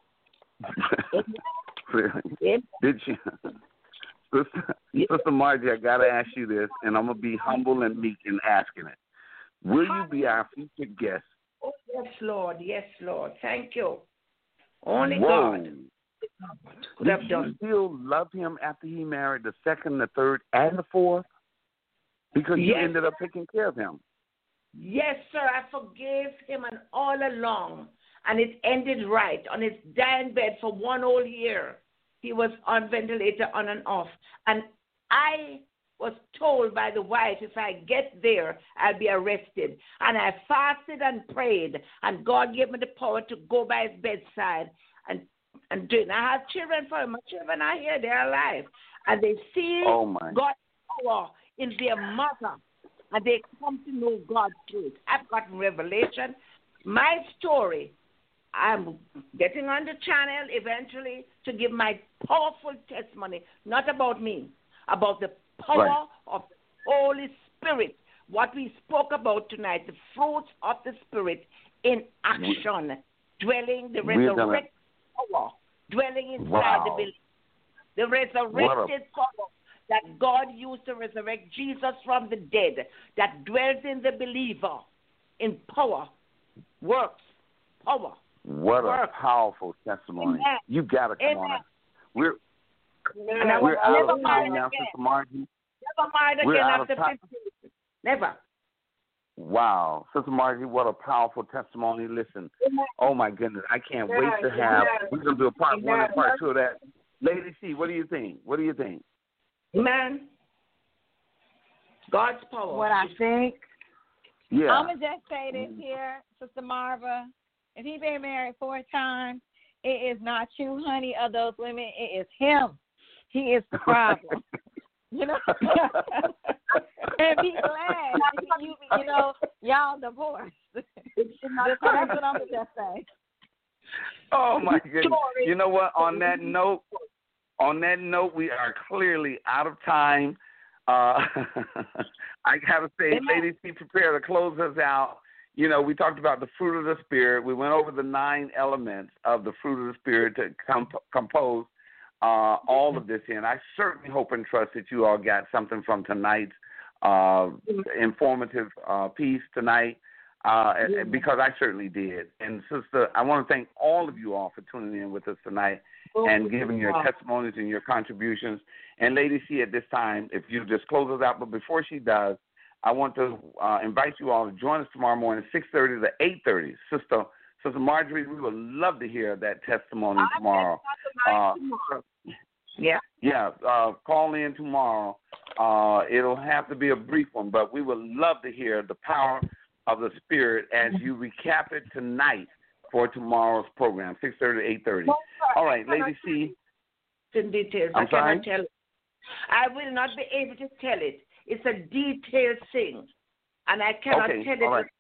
Did you, Sister, Sister Margie? I gotta ask you this, and I'm gonna be humble and meek in asking it. Will you be our future guest? Oh yes, Lord. Yes, Lord. Thank you. Only Whoa. God could Did have you done. still love him after he married the second, the third, and the fourth? Because yes, you ended up taking care of him. Yes, sir. I forgave him and all along. And it ended right on his dying bed for one whole year. He was on ventilator on and off. And I was told by the wife, if I get there, I'll be arrested. And I fasted and prayed, and God gave me the power to go by his bedside and, and do it. And I have children for him. My children are here. They're alive. And they see oh my. God's power in their mother. And they come to know God's truth. I've gotten revelation. My story, I'm getting on the channel eventually to give my powerful testimony, not about me, about the power right. of the Holy Spirit. What we spoke about tonight, the fruits of the Spirit in action, we, dwelling the resurrected power, dwelling inside wow. the believer. The resurrected a, power that God used to resurrect Jesus from the dead, that dwells in the believer in power, works, power. What work. a powerful testimony. Amen. You got to come Amen. on. We're, and we're out of time again. now, Sister Margie. Never married we're again out after of time. fifteen. Never. Wow. Sister Margie, what a powerful testimony. Listen, Amen. oh my goodness, I can't Amen. wait to have, Amen. we're going to do a part Amen. one and part two of that. Lady C, what do you think? What do you think? Amen. God's power. What I think, Yeah. I'm going to just say this here, Sister Marva. If he been married four times, it is not you, honey, or those women. It is him. He is the problem. You know? And be glad, you, you know, y'all divorced. That's what I'm going to just say. Oh, my goodness. You know what? On that note, on that note, we are clearly out of time. Uh, I got to say, ladies, be prepared to close us out. You know, we talked about the fruit of the Spirit. We went over the nine elements of the fruit of the Spirit to comp- compose uh, all of this in. I certainly hope and trust that you all got something from tonight's uh, informative uh, piece tonight. uh, yeah. because I certainly did. And, Sister, I want to thank all of you all for tuning in with us tonight oh, and giving your wow. testimonies and your contributions. And Lady C, at this time, if you just close us out, but before she does, I want to uh, invite you all to join us tomorrow morning, six thirty to eight thirty. Sister Sister Marjorie, we would love to hear that testimony tomorrow. Uh, tomorrow. Yeah. Yeah. Uh, call in tomorrow. Uh, it'll have to be a brief one, but we would love to hear the power of the Spirit as you recap it tonight for tomorrow's program, six thirty to eight thirty. All right, Lady C. In details. I'm I sorry? cannot tell it. I will not be able to tell it. It's a detailed thing, and I cannot okay, tell it. All right.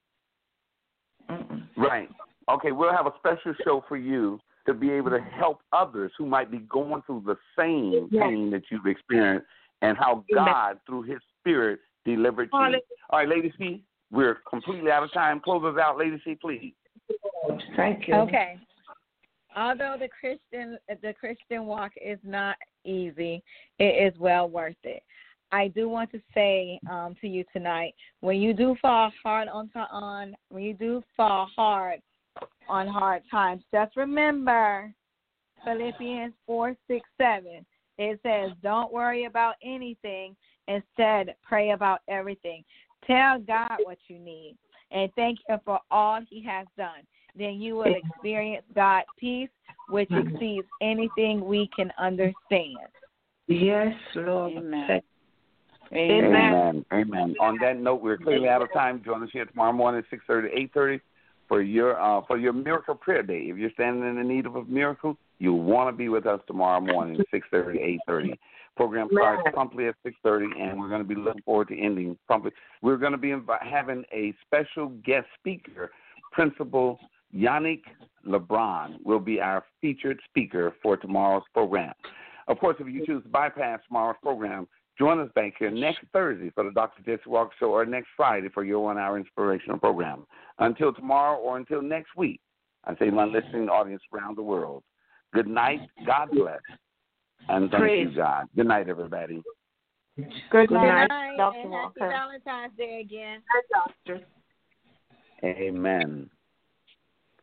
Right. Okay, we'll have a special show for you to be able to help others who might be going through the same yes. pain that you've experienced and how God, through his Spirit, delivered you. All right, Lady C, we're completely out of time. Close us out, Lady C, please. Thank you. Okay. Although the Christian the Christian walk is not easy, it is well worth it. I do want to say um, to you tonight, when you do fall hard on, on when you do fall hard on hard times, just remember Philippians four, six, seven. It says, don't worry about anything. Instead, pray about everything. Tell God what you need and thank him for all he has done. Then you will experience God's peace, which exceeds anything we can understand. Yes, Lord. Amen. Amen. Amen. Amen. On that note, we're clearly out of time. Join us here tomorrow morning, six thirty to eight thirty, for your uh, for your miracle prayer day. If you're standing in the need of a miracle, you want to be with us tomorrow morning, six thirty to eight thirty. Program starts promptly at six thirty, and we're going to be looking forward to ending promptly. We're going to be inv- having a special guest speaker. Principal Yannick LeBron will be our featured speaker for tomorrow's program. Of course, if you choose to bypass tomorrow's program, join us back here next Thursday for the Doctor Jesse Walker Show, or next Friday for your one-hour inspirational program. Until tomorrow or until next week, I say to my listening audience around the world, good night, God bless, and thank Praise. you, God. Good night, everybody. Good, good night, night Doctor and Walker. Happy Valentine's Day again. Hi, Doctor. Amen.